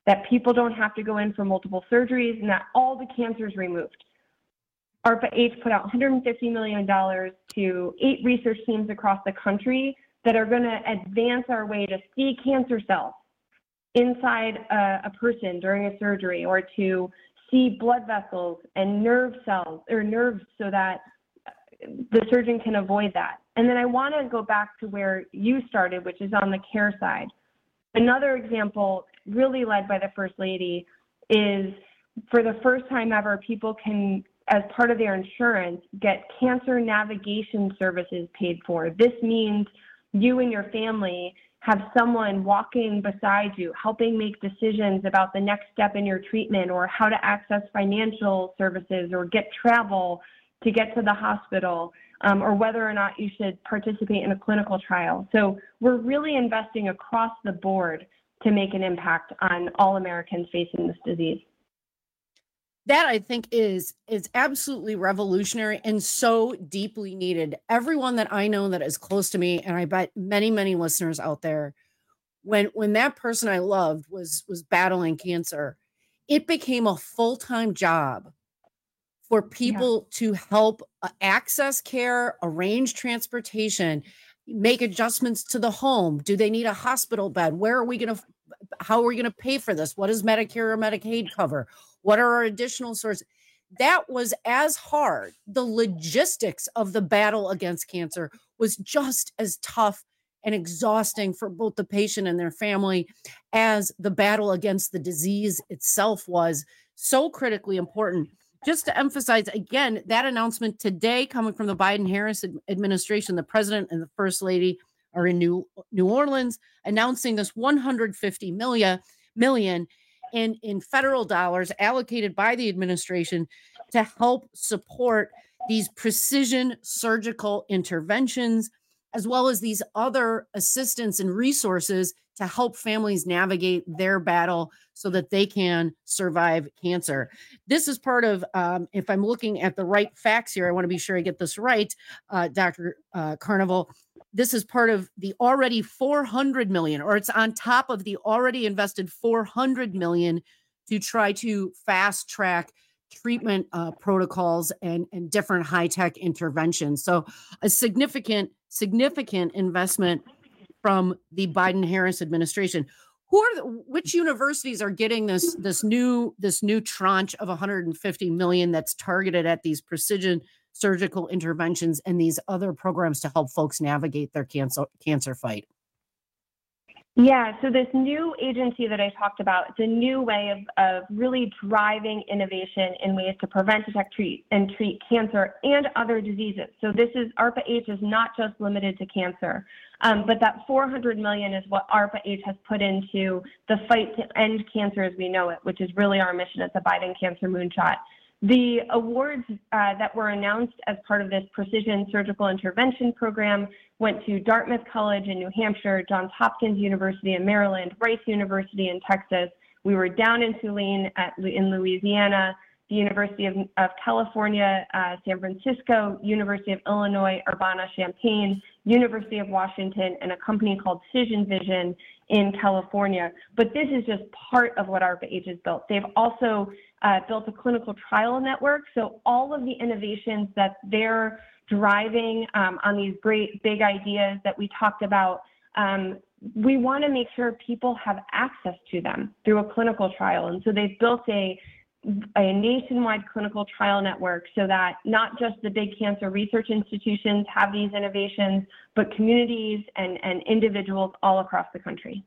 [SPEAKER 7] that people don't have to go in for multiple surgeries, and that all the cancer is removed. ARPA-H put out one hundred fifty million dollars to eight research teams across the country that are going to advance our way to see cancer cells inside a, a person during a surgery, or to see blood vessels and nerve cells or nerves so that the surgeon can avoid that. And then I want to go back to where you started, which is on the care side. Another example, really led by the First Lady, is for the first time ever, people can, as part of their insurance, get cancer navigation services paid for. This means you and your family have someone walking beside you, helping make decisions about the next step in your treatment, or how to access financial services, or get travel to get to the hospital, um, or whether or not you should participate in a clinical trial. So we're really investing across the board to make an impact on all Americans facing this disease.
[SPEAKER 12] That, I think, is is absolutely revolutionary and so deeply needed. Everyone that I know that is close to me, and I bet many, many listeners out there, when when that person I loved was was battling cancer, it became a full-time job for people yeah. to help uh, access care, arrange transportation, make adjustments to the home. Do they need a hospital bed? Where are we going to, how are we going to pay for this? What does Medicare or Medicaid cover? What are our additional sources? That was as hard. The logistics of the battle against cancer was just as tough and exhausting for both the patient and their family as the battle against the disease itself was. So critically important. Just to emphasize again, that announcement today coming from the Biden-Harris administration, the president and the First Lady are in New, New Orleans announcing this one hundred fifty million, million in, in federal dollars allocated by the administration to help support these precision surgical interventions, as well as these other assistance and resources to help families navigate their battle so that they can survive cancer. This is part of, um, if I'm looking at the right facts here, I want to be sure I get this right, uh, Doctor Uh, Carnival. This is part of the already four hundred million, or it's on top of the already invested four hundred million to try to fast track treatment uh, protocols and, and different high-tech interventions. So a significant, significant investment from the Biden-Harris administration. Who are the, which universities are getting this this new this new tranche of one hundred fifty million that's targeted at these precision surgical interventions and these other programs to help folks navigate their cancer cancer fight?
[SPEAKER 7] Yeah, so this new agency that I talked about, it's a new way of, of really driving innovation in ways to prevent, detect, treat, and treat cancer and other diseases. So this is, ARPA-H is not just limited to cancer, um, but that four hundred million dollars is what ARPA-H has put into the fight to end cancer as we know it, which is really our mission at the Biden Cancer Moonshot. The awards uh, that were announced as part of this precision surgical intervention program went to Dartmouth College in New Hampshire, Johns Hopkins University in Maryland, Rice University in Texas. We were down in Tulane at, in Louisiana, the University of, of California, uh, San Francisco, University of Illinois, Urbana-Champaign, University of Washington, and a company called Cision Vision in California. But this is just part of what ARPA-H has built. They've also uh, built a clinical trial network. So all of the innovations that they're driving um, on these great big ideas that we talked about, um, we want to make sure people have access to them through a clinical trial. And so they've built a a nationwide clinical trial network so that not just the big cancer research institutions have these innovations, but communities and, and individuals all across the country.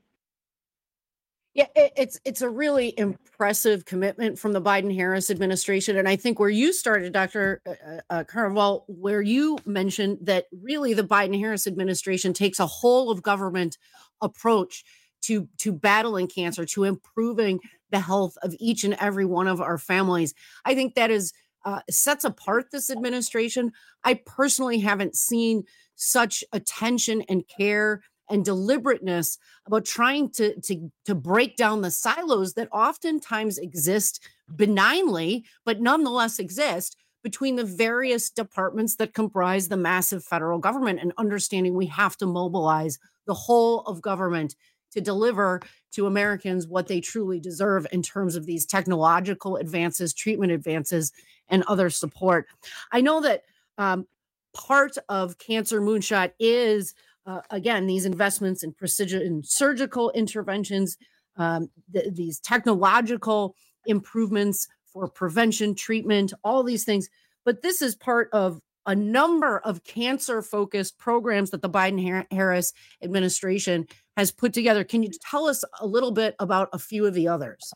[SPEAKER 12] Yeah, it, it's it's a really impressive commitment from the Biden-Harris administration. And I think where you started, Doctor Uh, uh, Carnival, where you mentioned that really the Biden-Harris administration takes a whole of government approach to, to battling cancer, to improving the health of each and every one of our families. I think that is uh, sets apart this administration. I personally haven't seen such attention and care and deliberateness about trying to, to, to break down the silos that oftentimes exist benignly, but nonetheless exist between the various departments that comprise the massive federal government, and understanding we have to mobilize the whole of government to deliver to Americans what they truly deserve in terms of these technological advances, treatment advances, and other support. I know that um, part of Cancer Moonshot is, uh, again, these investments in precision surgical interventions, um, th- these technological improvements for prevention, treatment, all these things. But this is part of a number of cancer-focused programs that the Biden-Harris administration has put together. Can you tell us a little bit about a few of the others?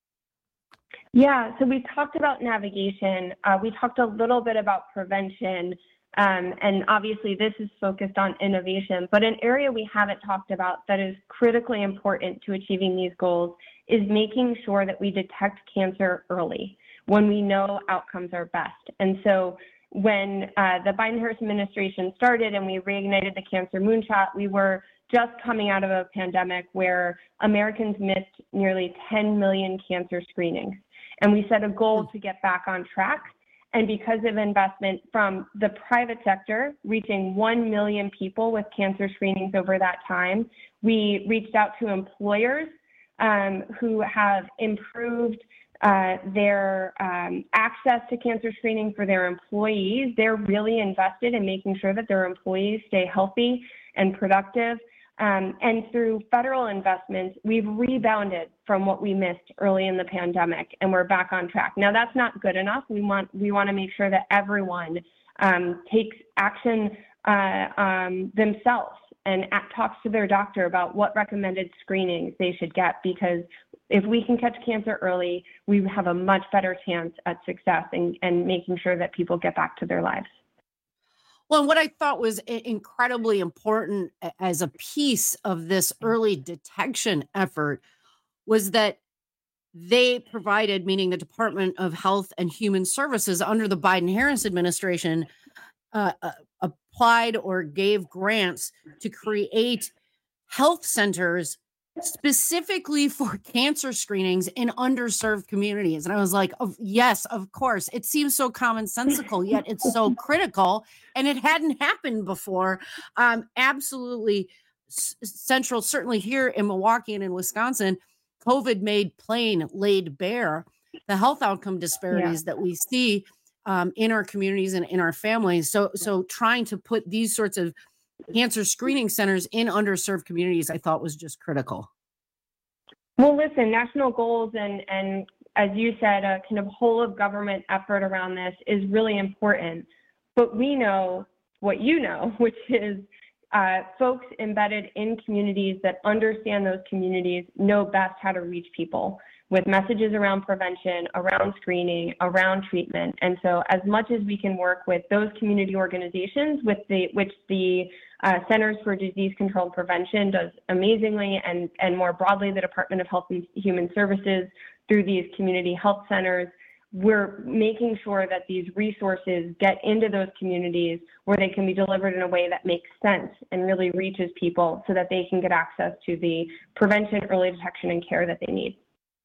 [SPEAKER 7] Yeah, so we talked about navigation. Uh, we talked a little bit about prevention. Um, and obviously, this is focused on innovation. But an area we haven't talked about that is critically important to achieving these goals is making sure that we detect cancer early when we know outcomes are best. And so when uh, the Biden-Harris administration started and we reignited the Cancer Moonshot, we were just coming out of a pandemic where Americans missed nearly ten million cancer screenings. And we set a goal to get back on track. And because of investment from the private sector, reaching one million people with cancer screenings over that time, we reached out to employers um, who have improved uh, their um, access to cancer screening for their employees. They're really invested in making sure that their employees stay healthy and productive. Um, and through federal investments, we've rebounded from what we missed early in the pandemic, and we're back on track. Now, that's not good enough. We want we want to make sure that everyone um, takes action uh, um, themselves and act, talks to their doctor about what recommended screenings they should get, because if we can catch cancer early, we have a much better chance at success and, and making sure that people get back to their lives.
[SPEAKER 12] Well, and what I thought was incredibly important as a piece of this early detection effort was that they provided, meaning the Department of Health and Human Services under the Biden-Harris administration, uh, uh, applied or gave grants to create health centers specifically for cancer screenings in underserved communities. And I was like, oh, yes, of course. It seems so commonsensical, yet it's so critical. And it hadn't happened before. Um, absolutely s- central, certainly here in Milwaukee and in Wisconsin, COVID made plain, laid bare the health outcome disparities yeah. that we see um, in our communities and in our families. So, so trying to put these sorts of cancer screening centers in underserved communities, I thought was just critical.
[SPEAKER 7] Well, listen, national goals and, and as you said, a kind of whole of government effort around this is really important. But we know what you know, which is uh, folks embedded in communities that understand those communities know best how to reach people with messages around prevention, around screening, around treatment. And so as much as we can work with those community organizations, with the which the uh, Centers for Disease Control and Prevention does amazingly, and, and more broadly, the Department of Health and Human Services through these community health centers, we're making sure that these resources get into those communities where they can be delivered in a way that makes sense and really reaches people so that they can get access to the prevention, early detection, and care that they need.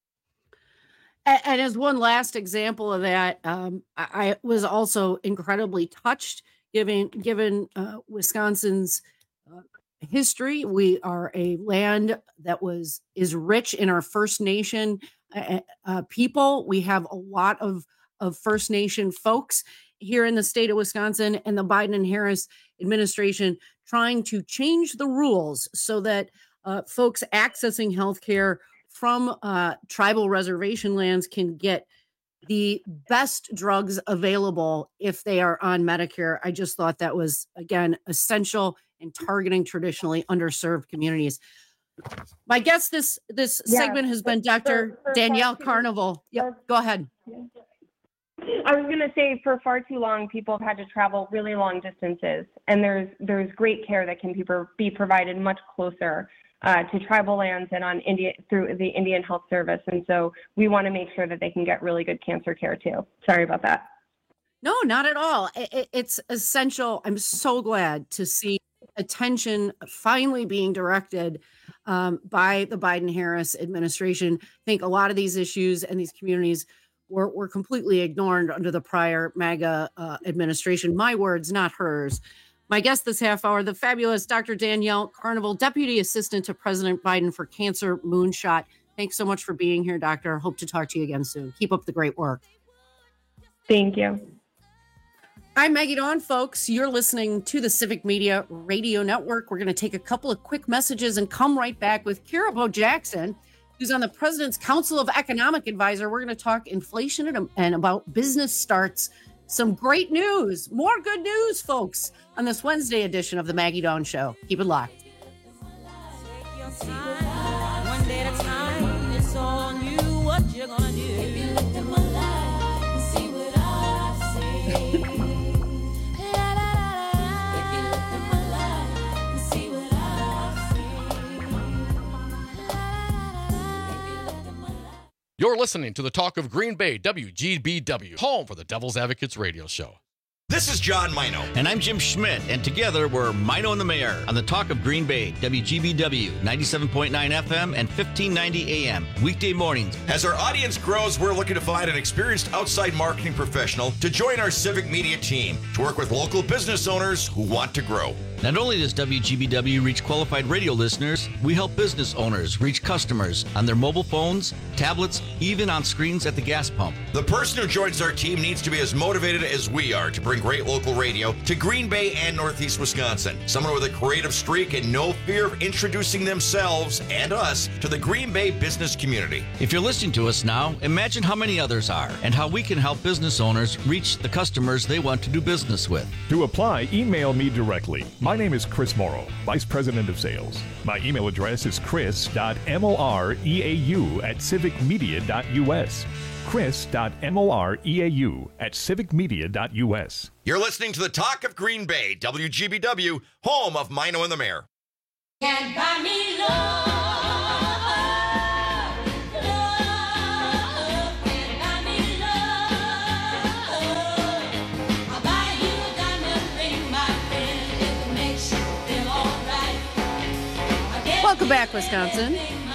[SPEAKER 12] And, and as one last example of that, um, I, I was also incredibly touched given, given uh, Wisconsin's uh, history. We are a land that was is rich in our First Nation uh, uh, people. We have a lot of, of First Nation folks here in the state of Wisconsin, and the Biden and Harris administration trying to change the rules so that uh, folks accessing healthcare from uh, tribal reservation lands can get the best drugs available if they are on Medicare. I just thought that was, again, essential in targeting traditionally underserved communities. My guest this this yeah, segment has been Doctor For, for Danielle Carnival. Yep, go ahead.
[SPEAKER 7] I was going to say, for far too long, people have had to travel really long distances, and there's there's great care that can be, be provided much closer uh, to tribal lands and on India through the Indian Health Service. And so we want to make sure that they can get really good cancer care too. Sorry about that.
[SPEAKER 12] No, not at all. It, it's essential. I'm so glad to see attention finally being directed um, by the Biden-Harris administration. I think a lot of these issues and these communities were, were completely ignored under the prior MAGA uh, administration. My words, not hers. My guest this half hour, the fabulous Doctor Danielle Carnival, Deputy Assistant to President Biden for Cancer Moonshot. Thanks so much for being here, Doctor. Hope to talk to you again soon. Keep up the great work.
[SPEAKER 7] Thank you.
[SPEAKER 12] I'm Maggie Dawn, folks. You're listening to the Civic Media Radio Network. We're going to take a couple of quick messages and come right back with Kira Bo Jackson, who's on the President's Council of Economic Advisor. We're going to talk inflation and, and about business starts. Some great news, more good news, folks, on this Wednesday edition of the Maggie Dawn Show. Keep it locked.
[SPEAKER 15] One day at a time, it's on you what you're gonna do. If you looked at my life and see what I see. La, la, la, la. If you looked at my life and see what I see. La, la, la, la. If you looked at my life.
[SPEAKER 8] You're listening to the Talk of Green Bay, W G B W, home for the Devil's Advocates radio show.
[SPEAKER 27] This is John Mino.
[SPEAKER 26] And I'm Jim Schmidt, and together we're Mino and the Mayor on the Talk of Green Bay, W G B W, ninety-seven point nine F M and fifteen ninety A M, weekday mornings.
[SPEAKER 27] As our audience grows, we're looking to find an experienced outside marketing professional to join our civic media team to work with local business owners who want to grow.
[SPEAKER 26] Not only does W G B W reach qualified radio listeners, we help business owners reach customers on their mobile phones, tablets, even on screens at the gas pump.
[SPEAKER 27] The person who joins our team needs to be as motivated as we are to bring great local radio to Green Bay and Northeast Wisconsin. Someone with a creative streak and no fear of introducing themselves and us to the Green Bay business community.
[SPEAKER 26] If you're listening to us now, imagine how many others are and how we can help business owners reach the customers they want to do business with.
[SPEAKER 9] To apply, email me directly. My name is Chris Morrow, Vice President of Sales. My email address is chris dot moreau at civic media dot u s. chris dot moreau at civic media dot u s.
[SPEAKER 27] You're listening to the Talk of Green Bay, W G B W, home of Mino and the Mayor.
[SPEAKER 15] Can't buy me love.
[SPEAKER 12] Welcome back, Wisconsin.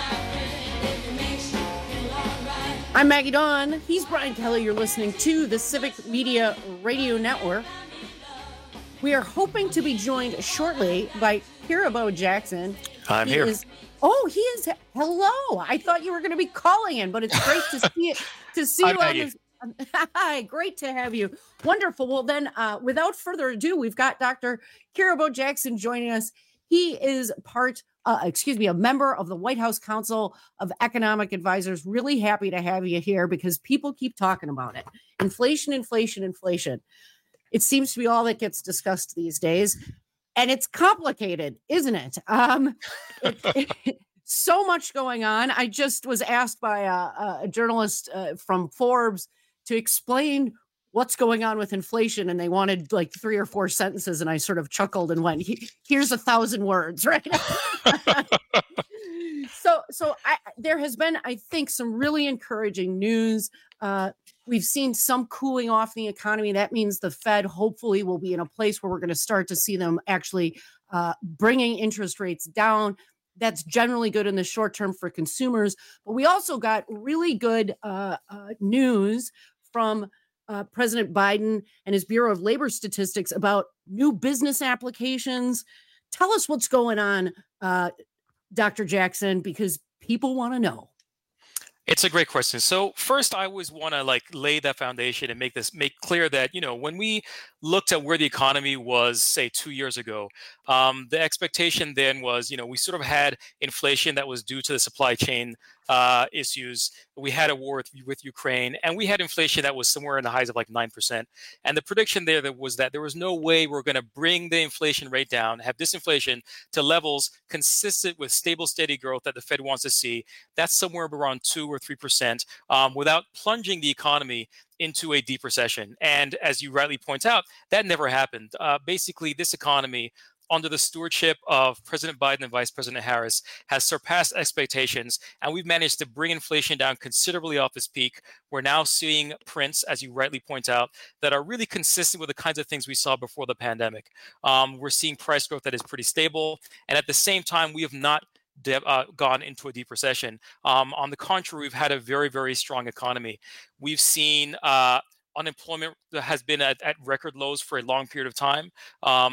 [SPEAKER 12] I'm Maggie Dawn. He's Brian Kelly. You're listening to the Civic Media Radio Network. We are hoping to be joined shortly by Kira Bo Jackson.
[SPEAKER 10] I'm
[SPEAKER 12] he
[SPEAKER 10] here.
[SPEAKER 12] Is, oh, he is. Hello. I thought you were going to be calling in, but it's great to see it. To see
[SPEAKER 10] Hi,
[SPEAKER 12] you on
[SPEAKER 10] Maggie.
[SPEAKER 12] this. Hi, great to have you. Wonderful. Well, then, uh, without further ado, we've got Doctor Kira Bo Jackson joining us. He is part, uh, excuse me, a member of the White House Council of Economic Advisors. Really happy to have you here because people keep talking about it. Inflation, inflation, inflation. It seems to be all that gets discussed these days. And it's complicated, isn't it? Um, it, it so much going on. I just was asked by a, a journalist uh, from Forbes to explain what's going on with inflation, and they wanted like three or four sentences, and I sort of chuckled and went, here's a thousand words, right? so so I, there has been, I think, some really encouraging news. Uh, we've seen some cooling off in the economy. That means the Fed hopefully will be in a place where we're going to start to see them actually uh, bringing interest rates down. That's generally good in the short term for consumers. But we also got really good uh, uh, news from Uh, President Biden and his Bureau of Labor Statistics about new business applications. Tell us what's going on, uh, Doctor Jackson, because people want to know.
[SPEAKER 10] It's a great question. So first, I always want to like lay that foundation and make this make clear that, you know, when we looked at where the economy was, say, two years ago, um, the expectation then was, you know, we sort of had inflation that was due to the supply chain uh, issues. We had a war with, with Ukraine, and we had inflation that was somewhere in the highs of like nine percent. And the prediction there that was that there was no way we're going to bring the inflation rate down, have disinflation to levels consistent with stable, steady growth that the Fed wants to see. That's somewhere around two or three percent um, without plunging the economy into a deep recession. And as you rightly point out, that never happened. Uh, basically, this economy, under the stewardship of President Biden and Vice President Harris, has surpassed expectations, and we've managed to bring inflation down considerably off its peak. We're now seeing prints, as you rightly point out, that are really consistent with the kinds of things we saw before the pandemic. Um, we're seeing price growth that is pretty stable, and at the same time, we have not De- uh, gone into a deep recession. Um, on the contrary, we've had a very, very strong economy. We've seen uh, unemployment that has been at, at record lows for a long period of time. Um,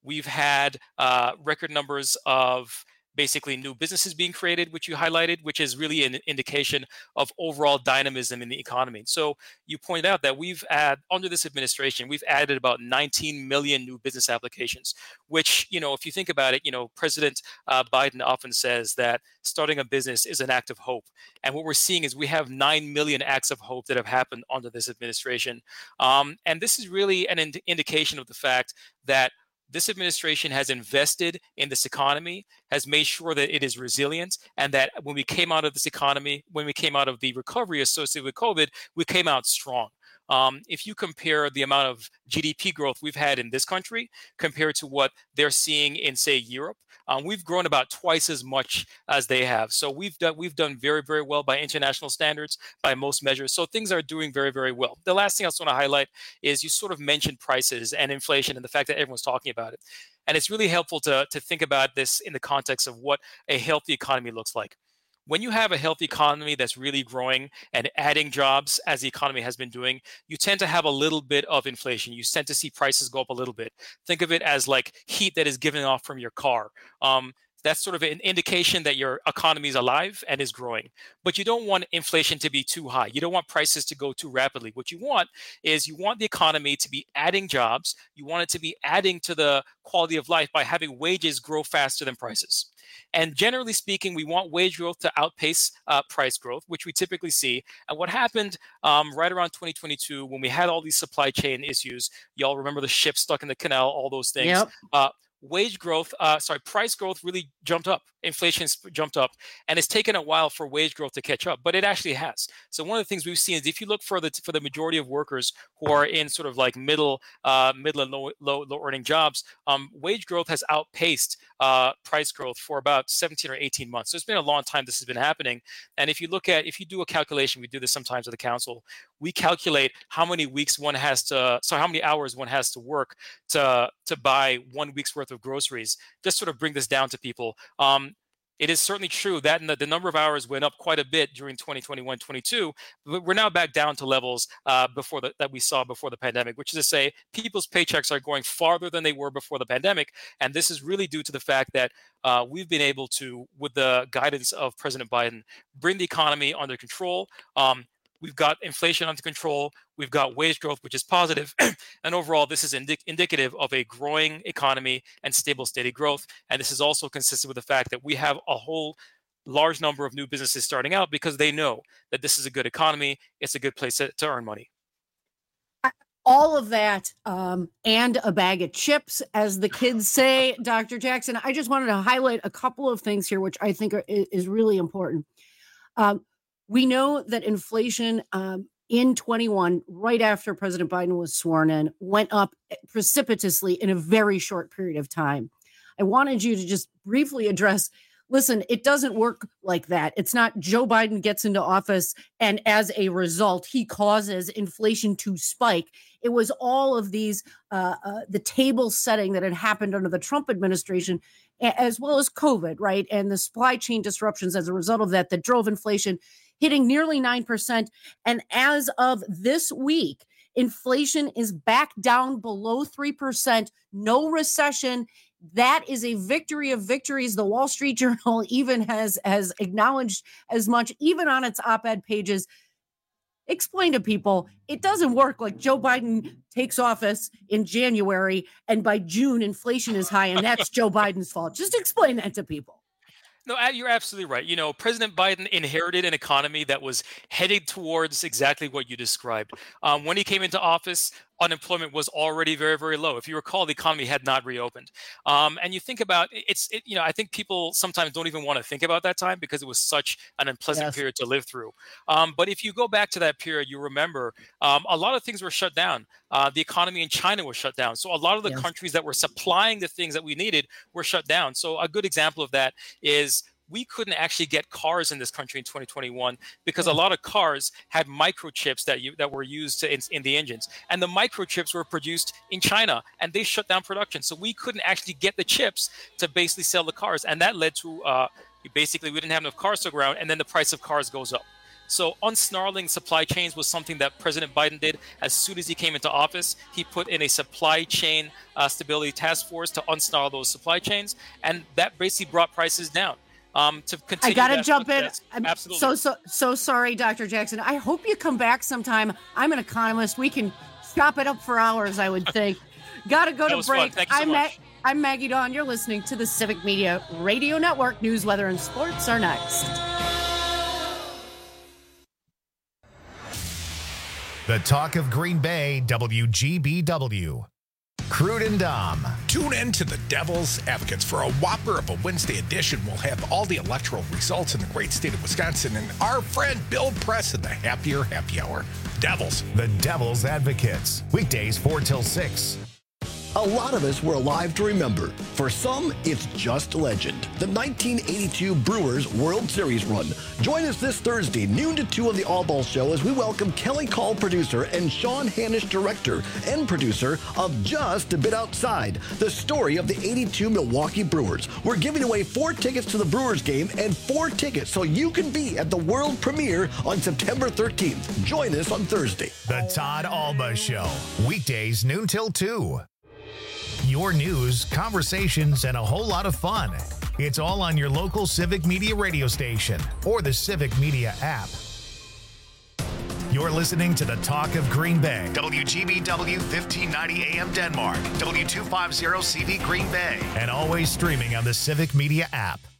[SPEAKER 10] We've had uh, record numbers of basically new businesses being created, which you highlighted, which is really an indication of overall dynamism in the economy. So you pointed out that we've had, under this administration, we've added about nineteen million new business applications, which, you know, if you think about it, you know, President uh, Biden often says that starting a business is an act of hope. And what we're seeing is we have nine million acts of hope that have happened under this administration. Um, and this is really an ind- indication of the fact that this administration has invested in this economy, has made sure that it is resilient, and that when we came out of this economy, when we came out of the recovery associated with COVID, we came out strong. Um, if you compare the amount of G D P growth we've had in this country compared to what they're seeing in, say, Europe, um, we've grown about twice as much as they have. So we've done we've done very, very well by international standards, by most measures. So things are doing very, very well. The last thing I also want to highlight is you sort of mentioned prices and inflation and the fact that everyone's talking about it. And it's really helpful to, to think about this in the context of what a healthy economy looks like. When you have a healthy economy that's really growing and adding jobs, as the economy has been doing, you tend to have a little bit of inflation. You tend to see prices go up a little bit. Think of it as like heat that is given off from your car. Um, that's sort of an indication that your economy is alive and is growing. But you don't want inflation to be too high. You don't want prices to go too rapidly. What you want is you want the economy to be adding jobs. You want it to be adding to the quality of life by having wages grow faster than prices. And generally speaking, we want wage growth to outpace uh, price growth, which we typically see. And what happened um, right around twenty twenty-two, when we had all these supply chain issues, y'all remember the ship stuck in the canal, all those things.
[SPEAKER 12] Yep.
[SPEAKER 10] Uh, wage growth, uh, sorry, price growth really jumped up. Inflation jumped up, and it's taken a while for wage growth to catch up, but it actually has. So one of the things we've seen is if you look for the for the majority of workers who are in sort of like middle, uh, middle and low, low, low earning jobs, um, wage growth has outpaced uh, price growth for about seventeen or eighteen months. So it's been a long time this has been happening. And if you look at, if you do a calculation, we do this sometimes at the council, we calculate how many weeks one has to, so how many hours one has to work to to buy one week's worth of groceries. Just sort of bring this down to people. Um, It is certainly true that the, the number of hours went up quite a bit during twenty twenty-one twenty-two, but we're now back down to levels uh, before the, that we saw before the pandemic, which is to say people's paychecks are going farther than they were before the pandemic. And this is really due to the fact that uh, we've been able to, with the guidance of President Biden, bring the economy under control. Um, We've got inflation under control. We've got wage growth, which is positive. And overall, this is indi- indicative of a growing economy and stable, steady growth. And this is also consistent with the fact that we have a whole large number of new businesses starting out because they know that this is a good economy. It's a good place to, to earn money.
[SPEAKER 12] All of that um, and a bag of chips, as the kids say, Doctor Jackson. I just wanted to highlight a couple of things here, which I think are, is really important. Um, We know that inflation um, in twenty-one, right after President Biden was sworn in, went up precipitously in a very short period of time. I wanted you to just briefly address, listen, it doesn't work like that. It's not Joe Biden gets into office and as a result, he causes inflation to spike. It was all of these, uh, uh, the table setting that had happened under the Trump administration, as well as COVID, right? And the supply chain disruptions as a result of that, that drove inflation hitting nearly nine percent. And as of this week, inflation is back down below three percent, no recession. That is a victory of victories. The Wall Street Journal even has, has acknowledged as much, even on its op-ed pages. Explain to people, it doesn't work like Joe Biden takes office in January and by June inflation is high and that's Joe Biden's fault. Just explain that to people.
[SPEAKER 10] No, you're absolutely right. You know, President Biden inherited an economy that was headed towards exactly what you described. Um, when he came into office, unemployment was already very, very low. If you recall, the economy had not reopened. Um, and you think about it's, it, you know, I think people sometimes don't even want to think about that time because it was such an unpleasant yes. period to live through. Um, but if you go back to that period, you remember um, a lot of things were shut down. Uh, the economy in China was shut down. So a lot of the yes. countries that were supplying the things that we needed were shut down. So a good example of that is we couldn't actually get cars in this country in twenty twenty-one because a lot of cars had microchips that you, that were used to, in, in the engines. And the microchips were produced in China and they shut down production. So we couldn't actually get the chips to basically sell the cars. And that led to uh, basically we didn't have enough cars to go around and then the price of cars goes up. So unsnarling supply chains was something that President Biden did as soon as he came into office. He put in a supply chain uh, stability task force to unsnarl those supply chains, and that basically brought prices down. Um, to continue
[SPEAKER 12] I gotta
[SPEAKER 10] that
[SPEAKER 12] jump in.
[SPEAKER 10] success.
[SPEAKER 12] I'm
[SPEAKER 10] Absolutely.
[SPEAKER 12] so so so sorry, Doctor Jackson. I hope you come back sometime. I'm an economist. We can chop it up for hours, I would think. Gotta go
[SPEAKER 10] That
[SPEAKER 12] to
[SPEAKER 10] was
[SPEAKER 12] break.
[SPEAKER 10] fun. Thank you so
[SPEAKER 12] I'm
[SPEAKER 10] much.
[SPEAKER 12] Ma- I'm Maggie Dawn. You're listening to the Civic Media Radio Network. News, weather, and sports are next.
[SPEAKER 1] The talk of Green Bay, W G B W. Crude and Dom.
[SPEAKER 5] Tune in to the Devil's Advocates for a whopper of a Wednesday edition. We'll have all the electoral results in the great state of Wisconsin and our friend Bill Press in the Happier Happy Hour. Devils.
[SPEAKER 1] The Devil's Advocates. Weekdays four till six.
[SPEAKER 13] A lot of us were alive to remember. For some, it's just legend. The nineteen eighty-two Brewers World Series run. Join us this Thursday, noon to two on the All Ball Show as we welcome Kelly Call, producer, and Sean Hanisch, director and producer of Just a Bit Outside, the story of the eighty-two Milwaukee Brewers. We're giving away four tickets to the Brewers game and four tickets so you can be at the world premiere on September thirteenth. Join us on Thursday.
[SPEAKER 1] The Todd Alba Show. Weekdays noon till two. Your news, conversations, and a whole lot of fun. It's all on your local Civic Media radio station or the Civic Media app. You're listening to the Talk of Green Bay. W G B W fifteen ninety A M Denmark. W two fifty C B Green Bay. And always streaming on the Civic Media app.